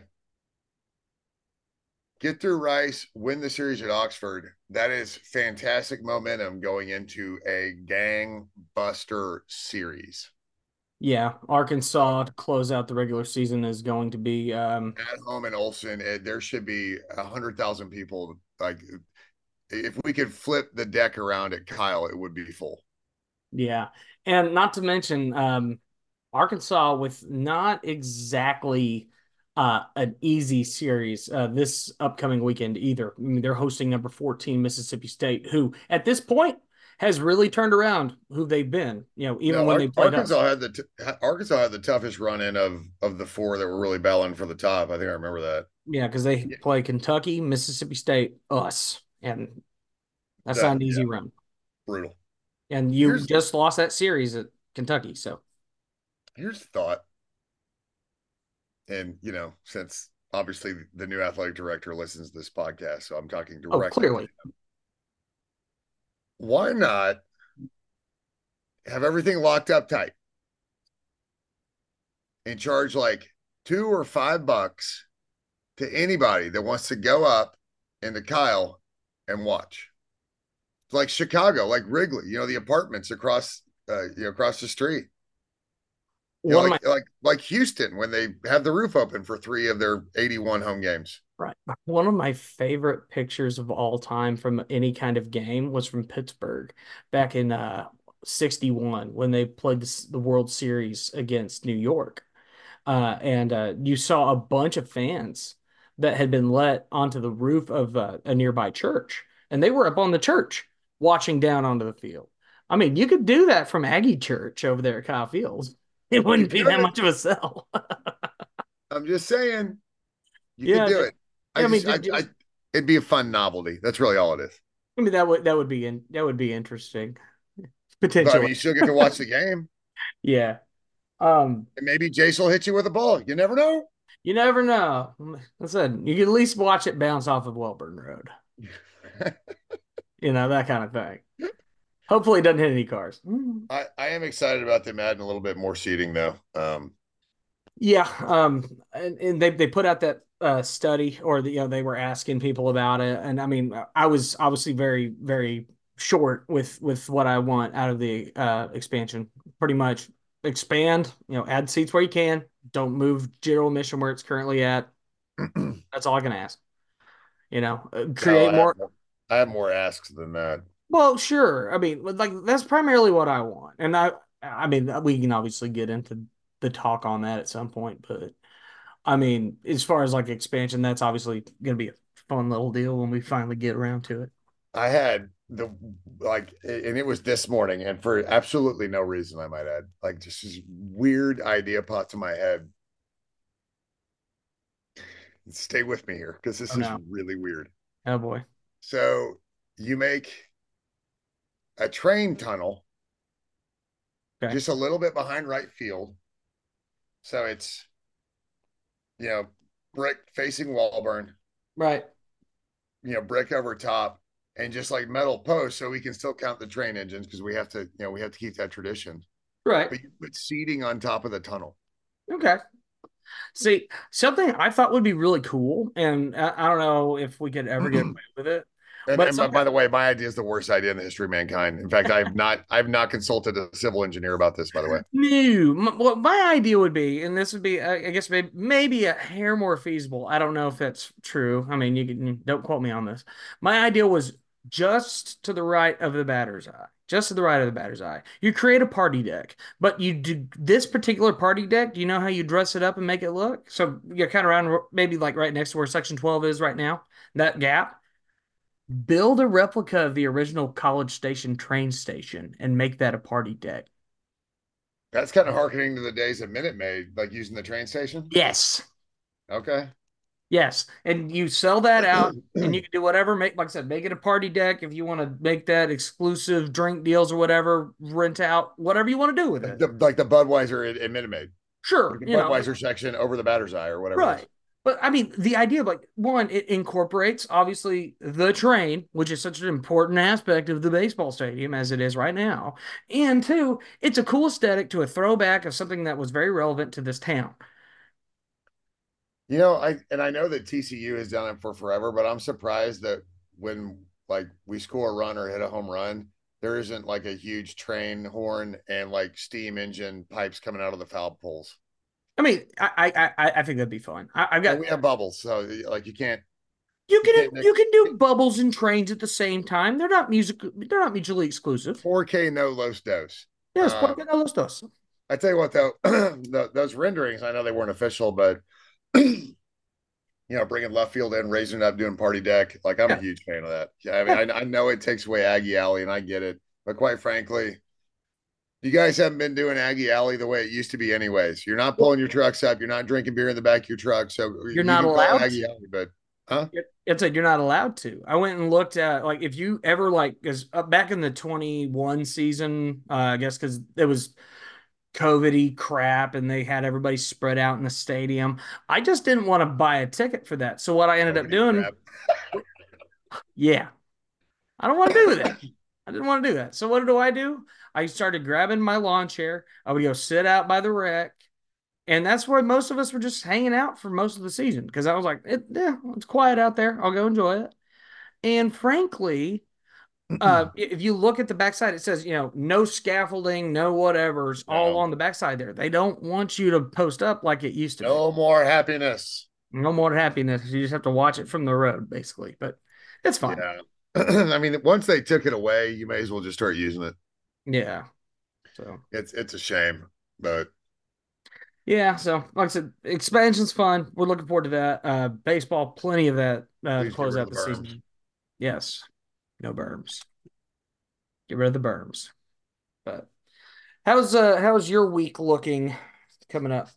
Get through Rice, win the series at Oxford. That is fantastic momentum going into a gang buster series. Yeah, Arkansas to close out the regular season is going to be um, at home in Olson. It, there should be a hundred thousand people. Like, if we could flip the deck around at Kyle, it would be full. Yeah, and not to mention um, Arkansas with not exactly. Uh, an easy series uh, this upcoming weekend either. I mean, they're hosting number fourteen Mississippi State, who at this point has really turned around who they've been. You know, even No, when Ar- they played Arkansas us. had the t- Arkansas had the toughest run in of of the four that were really battling for the top. I think I remember that. Yeah, because they play Kentucky, Mississippi State, us, and that's not That an easy yeah, run. brutal. And you Here's just lost that series at Kentucky, so here's the thought, and you know, since obviously the new athletic director listens to this podcast, so I'm talking oh, directly. clearly, Why not have everything locked up tight and charge like two or five bucks to anybody that wants to go up into Kyle and watch? It's like Chicago, like Wrigley, you know, the apartments across, uh, you know, across the street. You know, one of like my like like Houston when they have the roof open for three of their eighty-one home games. right, one of my favorite pictures of all time from any kind of game was from Pittsburgh back in uh sixty-one when they played the, the World Series against New York. Uh, and uh, you saw a bunch of fans that had been let onto the roof of uh, a nearby church, and they were up on the church watching down onto the field. I mean, you could do that from Aggie Church over there at Kyle Field. It You wouldn't be that could. much of a sell. I'm just saying, you could Yeah, do they- it. I I mean, just, I, just, I, it'd be a fun novelty. That's really all it is. I mean that would that would be in, that would be interesting But I mean, potentially. you still get to watch the game, Yeah. Um, and maybe Jace will hit you with a ball. You never know. you never know. I said you could at least watch it bounce off of Welburn Road. You know, that kind of thing. Hopefully, it doesn't hit any cars. I, I am excited about them adding a little bit more seating though. Um, Yeah, um, and, and they they put out that uh, study, or the, you know, they were asking people about it, and I mean, I was obviously very very short with with what I want out of the uh, expansion. Pretty much expand, you know, add seats where you can. Don't move general admission where it's currently at. That's all I can ask. You know, uh, no, create I have more. more, I have more asks than that. Well, sure. I mean, like that's primarily what I want, and I I mean, we can obviously get into the talk on that at some point, but. I mean, as far as like expansion, that's obviously going to be a fun little deal when we finally get around to it. I had the like, and it was this morning, and for absolutely no reason, I might add, like just this weird idea popped to my head. Stay with me here because this Oh, is no. really weird. Oh boy. So you make a train tunnel Okay. just a little bit behind right field. So it's, you know, brick facing Walburn, Right. you know, brick over top, and just like metal posts so we can still count the train engines because we have to, you know, we have to keep that tradition. Right. But you put seating on top of the tunnel. Okay. See, something I thought would be really cool, and I, I don't know if we could ever get away with it. And, But and by, something- by the way, my idea is the worst idea in the history of mankind. In fact, I've not I've not consulted a civil engineer about this, by the way. No, my, what my idea would be, and this would be, I I guess, maybe, maybe a hair more feasible. I don't know if that's true. I mean, you can don't quote me on this. My idea was just to the right of the batter's eye, just to the right of the batter's eye. You create a party deck, but you do this particular party deck. Do you know how you dress it up and make it look? So you're kind of around, maybe like right next to where Section twelve is right now, that gap. Build a replica of the original College Station train station and make that a party deck. That's kind of harkening to the days of Minute Maid, like using the train station. Yes. Okay. Yes. And you sell that out and you can do whatever. Make, like I said, make it a party deck. If you want to make that exclusive drink deals or whatever, rent out, whatever you want to do with it. The, like the Budweiser at, at Minute Maid. Sure. Like the you know, Budweiser section over the batter's eye or whatever. right. But I mean, the idea of like, one, it incorporates obviously the train, which is such an important aspect of the baseball stadium as it is right now. And two, it's a cool aesthetic to a throwback of something that was very relevant to this town. You know, I and I know that T C U has done it for forever, but I'm surprised that when like we score a run or hit a home run, there isn't like a huge train horn and like steam engine pipes coming out of the foul poles. I mean, I I I think that'd be fun. I, I've got. And we have bubbles, so like you can't. You can you can't you can do bubbles and trains at the same time. They're not music. They're not mutually exclusive. four K no los dos. Yes, Um, ¿por qué no los dos? I tell you what, though, the, those renderings, I know they weren't official, but you know, bringing left field in, raising it up, doing party deck, like I'm Yeah. a huge fan of that. Yeah, I mean, I, I know it takes away Aggie Alley, and I get it. but quite frankly, you guys haven't been doing Aggie Alley the way it used to be, anyways. You're not pulling your trucks up. You're not drinking beer in the back of your truck. So You're you not can call it allowed Aggie to. Alley, but huh? It's like you're not allowed to. I went and looked at like if you ever like because uh, back in the twenty-one season, uh, I guess because it was COVID-y crap and they had everybody spread out in the stadium. I just didn't want to buy a ticket for that. So what I ended up COVID doing, crap. yeah, I don't want to do that. I didn't want to do that. So what do I do? I started grabbing my lawn chair. I would go sit out by the rec. And that's where most of us were just hanging out for most of the season because I was like, it, yeah, it's quiet out there. I'll go enjoy it. And frankly, uh, if you look at the backside, it says, you know, no scaffolding, no whatever's all No. on the backside there. They don't want you to post up like it used to No more happiness. be. No more happiness. You just have to watch it from the road, basically. But it's fine. Yeah. I mean, once they took it away, you may as well just start using it. Yeah. So It's it's a shame, but yeah. So like I said, expansion's fun. We're looking forward to that. Uh, baseball, plenty of that uh, to please get close rid out of the the berms. season. Yes. No berms. Get rid of the berms. But how's uh how's your week looking coming up?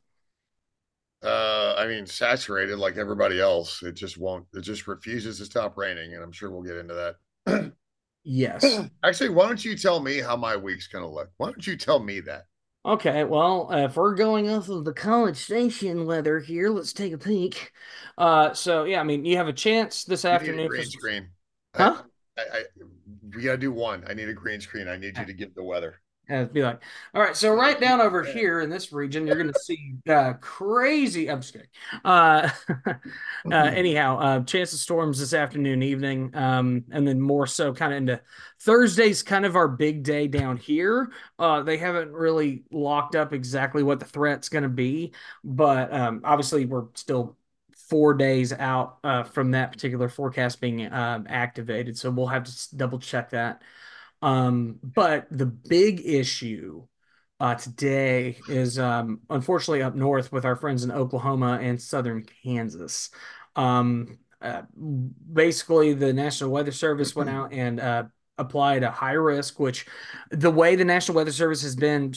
Uh, I mean, saturated like everybody else. It just won't. It just refuses to stop raining, and I'm sure we'll get into that. Yes. Actually, why don't you tell me how my week's gonna look? Why don't you tell me that? Okay, well, uh, if we're going off of the College Station weather here, let's take a peek. Uh, so yeah, I mean, you have a chance this You need a afternoon for green some- screen. Huh? I, I, I, we gotta do one. I need a green screen. I need you to give the weather. Uh, be like, all right, so right down over here in this region, you're going to see uh, crazy. I'm just kidding. Uh, uh, anyhow, uh, chance of storms this afternoon, evening, um, and then more so kind of into Thursday's kind of our big day down here. Uh, they haven't really locked up exactly what the threat's going to be, but um, obviously we're still four days out uh, from that particular forecast being um, activated, so we'll have to double check that. Um, but the big issue uh, today is um, unfortunately up north with our friends in Oklahoma and southern Kansas. Um, uh, Basically, the National Weather Service went out and uh, applied a high risk, which the way the National Weather Service has been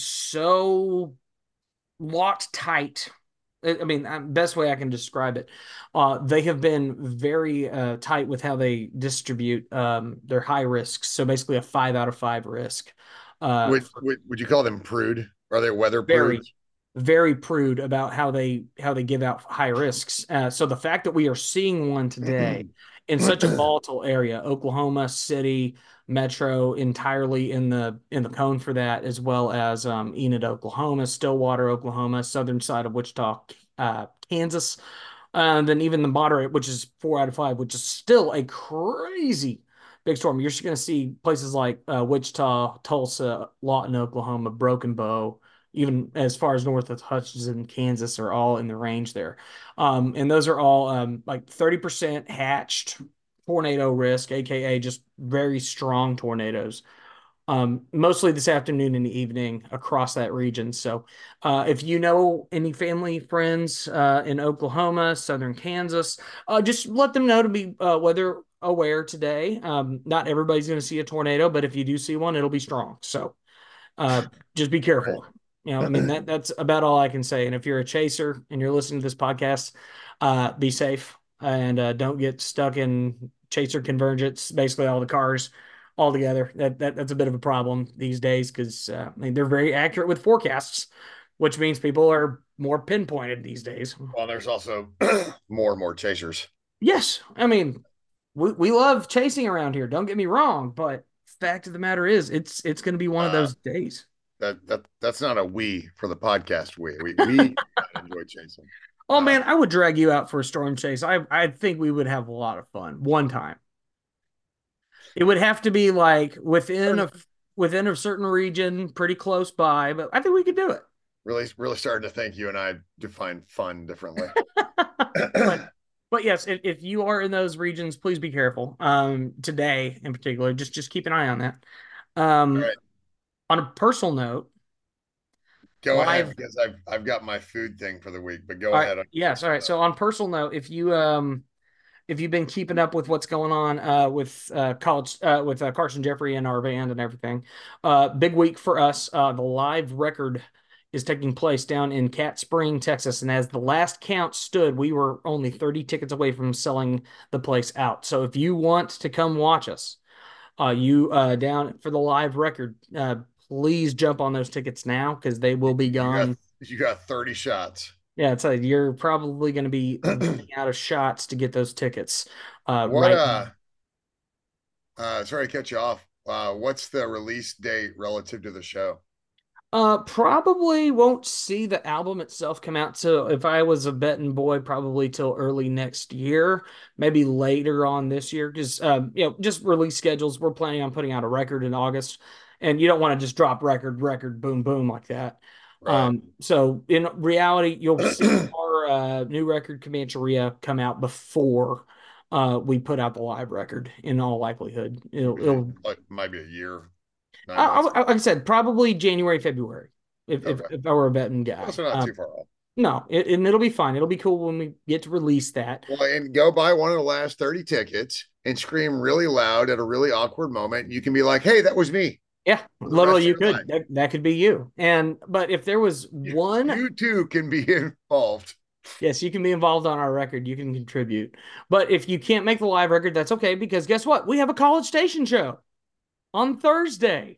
so locked tight. I mean, uh, best way I can describe it. Uh, they have been very uh, tight with how they distribute um, their high risks. So basically, a five out of five risk. Uh, Would, would would you call them prude? Are they weather very, prude? very prude about how they how they give out high risks. Uh, so the fact that we are seeing one today in such a volatile area, Oklahoma City metro entirely in the in the cone for that, as well as um, Enid, Oklahoma, Stillwater, Oklahoma, southern side of Wichita, uh, Kansas, uh, and then even the moderate, which is four out of five, which is still a crazy big storm. You're just going to see places like uh, Wichita, Tulsa, Lawton, Oklahoma, Broken Bow, even as far as north of Hutchinson, Kansas, are all in the range there. Um, and those are all um, like thirty percent hatched tornado risk, aka just very strong tornadoes. Um, mostly this afternoon and the evening across that region. So, uh, if you know any family, friends uh, in Oklahoma, southern Kansas, uh, just let them know to be uh, weather aware today. Um, not everybody's going to see a tornado, but if you do see one, it'll be strong. So, uh, just be careful. You know, I mean, that that's about all I can say. And if you're a chaser and you're listening to this podcast, uh, be safe and uh, don't get stuck in chaser convergence, basically all the cars all together. That, that that's a bit of a problem these days because uh, I mean, they're very accurate with forecasts, which means people are more pinpointed these days. Well, there's also more and more chasers. Yes, I mean, we, we love chasing around here. Don't get me wrong, but fact of the matter is, it's it's going to be one of Uh, those days. That that that's not a we for the podcast. We we we enjoy chasing. Oh Uh, man, I would drag you out for a storm chase. I I think we would have a lot of fun one time. It would have to be like within a within a certain region, pretty close by, but I think we could do it. Really, really starting to think you and I define fun differently. but, but yes, if, if you are in those regions, please be careful. Um, today in particular, just just keep an eye on that. Um, All right. On a personal note, Go live, ahead because I've I've got my food thing for the week, but go all ahead. right, yes, all right. So on personal note, if you um if you've been keeping up with what's going on uh, with uh, college, uh, with uh, Carson Jeffrey and our band and everything, uh, big week for us. Uh, the live record is taking place down in Cat Spring, Texas. And as the last count stood, we were only thirty tickets away from selling the place out. So if you want to come watch us, uh, you uh, down for the live record, uh, please jump on those tickets now because they will be gone. You got, you got thirty shots. Yeah, it's like you're probably going to be running out of shots to get those tickets. Uh, what, right uh, uh, sorry to cut you off. Uh, what's the release date relative to the show? Uh, probably won't see the album itself come out till, if I was a betting boy, probably till early next year, maybe later on this year. Because um, you know, just release schedules. We're planning on putting out a record in August, and you don't want to just drop record, record, boom, boom like that. Right. Um, so in reality, you'll see our uh, new record Comancheria come out before uh we put out the live record. In all likelihood, it'll, it'll like might be a year. I, I, like I said, probably January, February. If Okay. if, if I were a betting guy, Also not um, too far off. no, it, and it'll be fine. It'll be cool when we get to release that. Well, and go buy one of the last thirty tickets and scream really loud at a really awkward moment. You can be like, "Hey, that was me." Yeah, For the literally, rest you of your could. That, that could be you. And but if there was one, You too can be involved. yes, you can be involved on our record. You can contribute. But if you can't make the live record, that's okay because guess what? We have a College Station show on Thursday.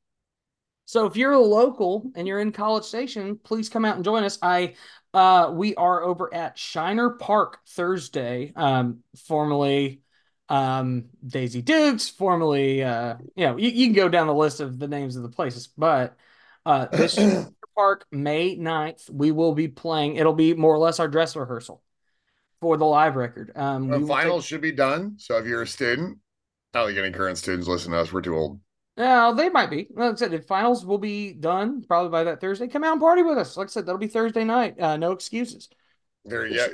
So if you're a local and you're in College Station, please come out and join us. I uh we are over at Shiner Park Thursday, um, formerly um Daisy Dukes, formerly uh you know, you, you can go down the list of the names of the places, but uh this Shiner Park May ninth, we will be playing. It'll be more or less our dress rehearsal for the live record. Um we The will finals take, should be done. So if you're a student, I don't think any current students listen to us. We're too old. no, they might be. Like I said, the finals will be done probably by that Thursday. Come out and party with us. Like I said, that'll be Thursday night. Uh, no excuses. There, yeah.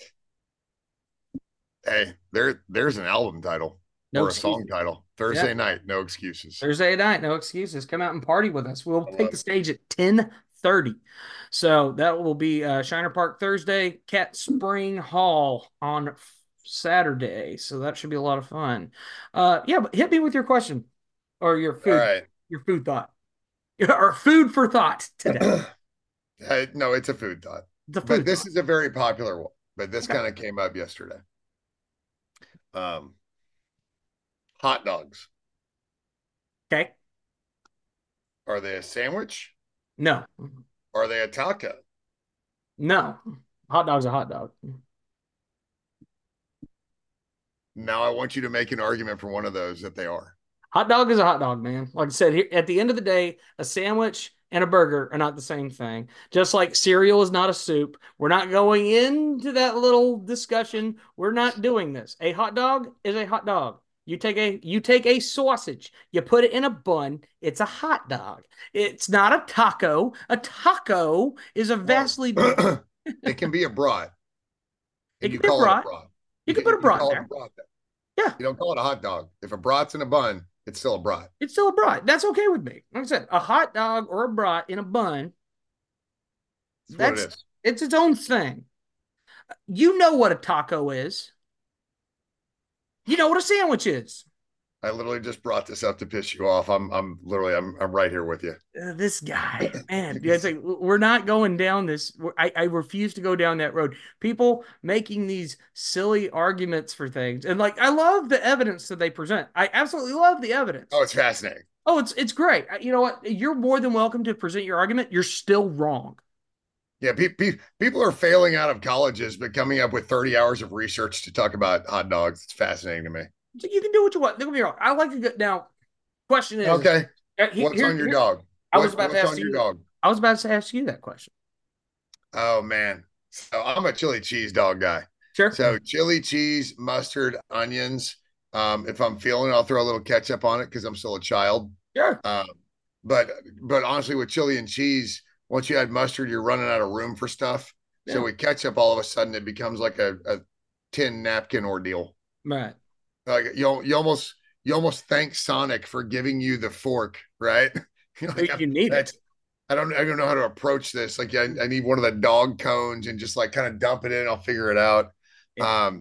Hey, there, there's an album title No or a song excuses. title. Thursday Yeah. night, no excuses. Thursday night, no excuses. Come out and party with us. We'll I take love the it. stage at ten thirty. So that will be uh, Shiner Park Thursday, Cat Spring Hall on Saturday. So that should be a lot of fun. Uh, yeah, but hit me with your question or your All food, right. your food thought, or food for thought today. Uh, no, it's a food thought, The food but this thought. is a very popular one. But this Okay. kind of came up yesterday. Um, hot dogs. Okay. Are they a sandwich? No, Are they a taco? no. Hot dog's a hot dog. Now I want you to make an argument for one of those that they are. Hot dog is a hot dog, man. Like I said, here, at the end of the day, a sandwich and a burger are not the same thing. Just like cereal is not a soup. We're not going into that little discussion. We're not doing this. A hot dog is a hot dog. You take a you take a sausage, you put it in a bun, it's a hot dog. It's not a taco. A taco is a vastly different. It can be a brat. It And you can be a call it a brat. brat. You can put a brat call in it a there. brat then. Yeah. You don't call it a hot dog. If a brat's in a bun, it's still a brat. It's still a brat. That's okay with me. Like I said, a hot dog or a brat in a bun, That's, that's what it is. it's its own thing. You know what a taco is. You know what a sandwich is. I literally just brought this up to piss you off. I'm I'm literally I'm I'm right here with you. Uh, this guy, man, it's like we're not going down this. I, I refuse to go down that road. People making these silly arguments for things, and like I love the evidence that they present. I absolutely love the evidence. Oh, it's fascinating. Oh, it's it's great. You know what? You're more than welcome to present your argument. You're still wrong. Yeah, pe- pe- people are failing out of colleges, but coming up with thirty hours of research to talk about hot dogs. It's fascinating to me. So you can do what you want. Don't get me wrong. I like to get now. Question is, Okay, uh, he- what's here- on your here- dog? I What- was about to what's ask on you. your dog? I was about to ask you that question. Oh man, so I'm a chili cheese dog guy. Sure. So chili cheese, mustard, onions. Um, if I'm feeling it, I'll throw a little ketchup on it because I'm still a child. Sure. Um, but but honestly, with chili and cheese, once you add mustard, you're running out of room for stuff. So Yeah. with ketchup, all of a sudden, it becomes like a, a tin napkin ordeal. Right. Like you, you almost you almost thank Sonic for giving you the fork, right? You're like, You need that's- it. I don't I don't know how to approach this. Like I, I need one of the dog cones and just like kind of dump it in. I'll figure it out. Yeah. Um,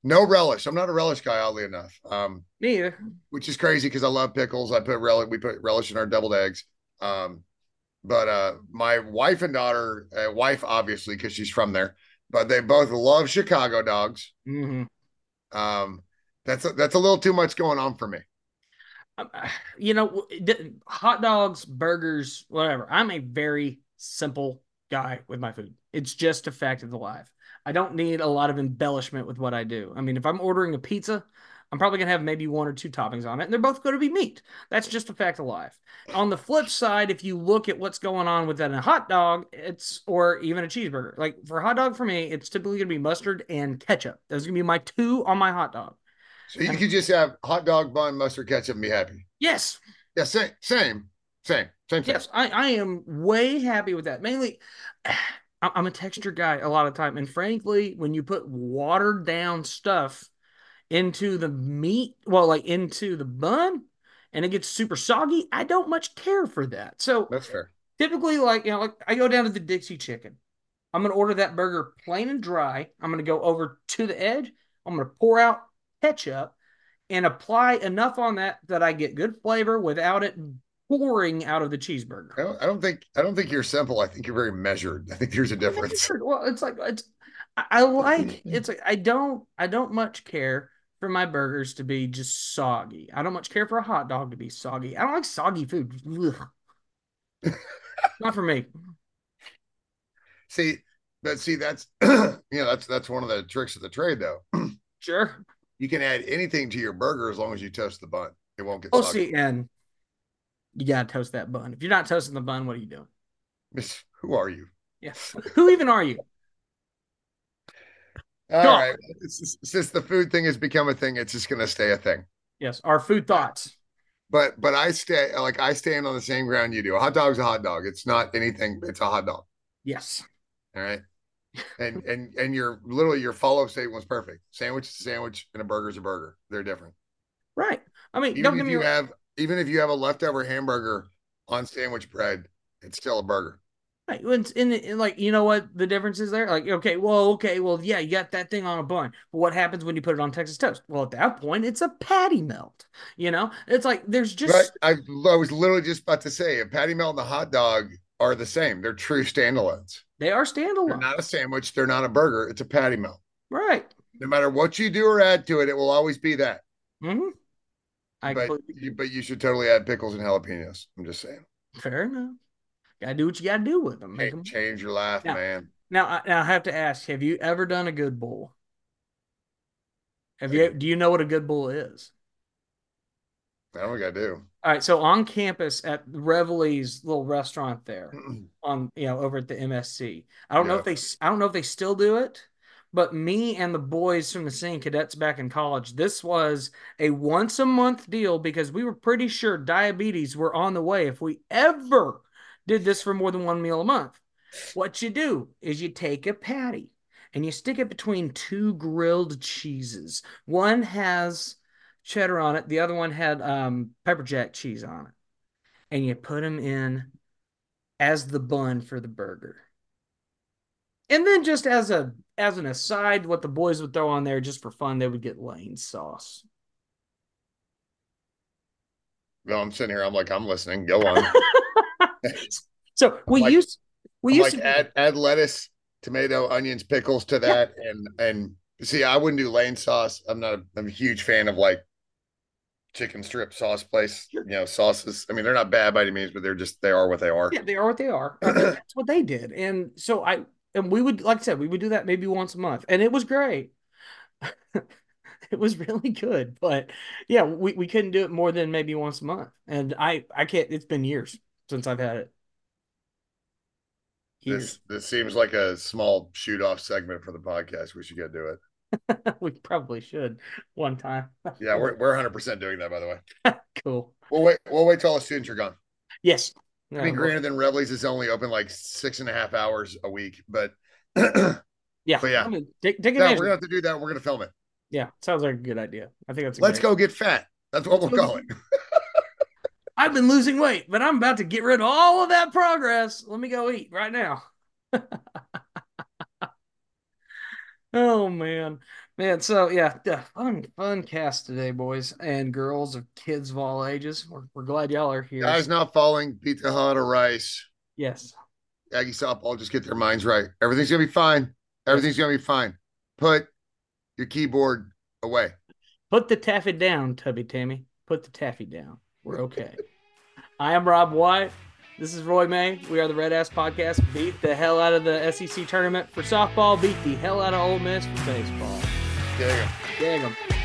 No relish. I'm not a relish guy, oddly enough. Um, Me either. which is crazy because I love pickles. I put relish. We put relish in our deviled eggs. Um, but uh, my wife and daughter, uh, wife obviously because she's from there, but they both love Chicago dogs. Mm-hmm. Um, that's a, that's a little too much going on for me. Um, you know, hot dogs, burgers, whatever. I'm a very simple guy with my food. It's just a fact of the life. I don't need a lot of embellishment with what I do. I mean, if I'm ordering a pizza, I'm probably going to have maybe one or two toppings on it, and they're both going to be meat. That's just a fact of life. On the flip side, if you look at what's going on within a hot dog, it's or even a cheeseburger. Like for a hot dog for me, it's typically going to be mustard and ketchup. Those are going to be my two on my hot dog. So you could just have hot dog, bun, mustard, ketchup, and be happy. Yes. Yeah, same, same, same, same thing. Yes, I, I am way happy with that. Mainly, I'm a texture guy a lot of time. And frankly, when you put watered down stuff into the meat, well, like into the bun, and it gets super soggy, I don't much care for that. So That's fair. typically, like, you know, like I go down to the Dixie Chicken. I'm going to order that burger plain and dry. I'm going to go over to the edge. I'm going to pour out ketchup and apply enough on that that I get good flavor without it pouring out of the cheeseburger. I don't, I don't think I don't think you're simple. I think you're very measured. I think there's a difference. Well, it's like it's I, I like it's like I don't I don't much care for my burgers to be just soggy. I don't much care for a hot dog to be soggy. I don't like soggy food. Not for me. See, but see, that's you know, that's that's one of the tricks of the trade, though. Sure. You can add anything to your burger as long as you toast the bun. It won't get Oh, soggy. see, and you gotta toast that bun. If you're not toasting the bun, what are you doing? Miss, who are you? Yeah. Who even are you? All Talk. right. It's, since the food thing has become a thing, it's just going to stay a thing. Yes, our food thoughts. But but I stay like I stand on the same ground you do. A hot dog's a hot dog. It's not anything. It's a hot dog. Yes. All right. And and and your literally your follow up statement was perfect. Sandwich is a sandwich and a burger is a burger. They're different. Right. I mean, Even don't if get me you wrong. have even if you have a leftover hamburger on sandwich bread, it's still a burger. Right. It's in, in like, you know what the difference is there? Like, okay, well, okay, well, yeah, you got that thing on a bun. But what happens when you put it on Texas toast? Well, at that point, it's a patty melt. You know, it's like there's just Right. I, I was literally just about to say a patty melt and a hot dog are the same. They're true standalones. they are They're standalone. not a sandwich. They're not a burger. It's a patty melt. Right. No matter what you do or add to it, it will always be that. Mm-hmm. I but completely- you, but you should totally add pickles and jalapenos. I'm just saying. fair enough. Gotta do what you gotta do with them. Make Change, them. change your life, Yeah. man. Now, I, now I have to ask: have you ever done a good bowl? Have you? Do you know what a good bowl is? I don't think I do. All right, so on campus at Revelle's little restaurant there, on you know over at the M S C. I don't know if Yeah. they I don't know if they still do it, but me and the boys from the same cadets back in college, this was a once a month deal because we were pretty sure diabetes were on the way if we ever did this for more than one meal a month. What you do is you take a patty and you stick it between two grilled cheeses. One has cheddar on it, the other one had um, pepper jack cheese on it, and you put them in as the bun for the burger. And then just as a as an aside, what the boys would throw on there just for fun, they would get Lane sauce. No, I'm sitting here. I'm like, I'm listening. Go on. So we like- used we I'm used like to add add lettuce, tomato, onions, pickles to that, and and see, I wouldn't do Lane sauce. I'm not. A, I'm a huge fan of like chicken strip sauce place. You know, sauces. I mean, they're not bad by any means, but they're just they are what they are. yeah, they are what they are. That's what they did, and so I and we would like I said we would do that maybe once a month, and it was great. It was really good, but yeah, we, we couldn't do it more than maybe once a month, and I I can't. It's been years since I've had it. Years. This this seems like a small shoot off segment for the podcast. We should go do it. We probably should one time. Yeah, we're we're one hundred percent doing that. By the way, Cool. we'll wait. We'll wait till all the students are gone. Yes. I mean, Uh, granted, then Revelle's is only open like six and a half hours a week, but yeah. but yeah. I mean, take, take yeah, advantage. we're gonna have to do that. We're gonna film it. Yeah, sounds like a good idea. I think that's. A Let's great- go get fat. That's what we'll Let's go call it. I've been losing weight, but I'm about to get rid of all of that progress. Let me go eat right now. Oh man, man. So yeah, yeah, fun, fun cast today, boys and girls of kids of all ages. We're, we're glad y'all are here. Guys not falling, beat the hell out of Rice. Yes. Aggie softball, just get their minds right. Everything's gonna be fine. Everything's yes. gonna be fine. Put your keyboard away. Put the taffy down, Tubby Tammy. Put the taffy down. We're okay. I am Rob White. This is Roy May. We are the Red Ass Podcast. Beat the hell out of the S E C tournament for softball. Beat the hell out of Ole Miss for baseball. Dig 'em. Dig 'em.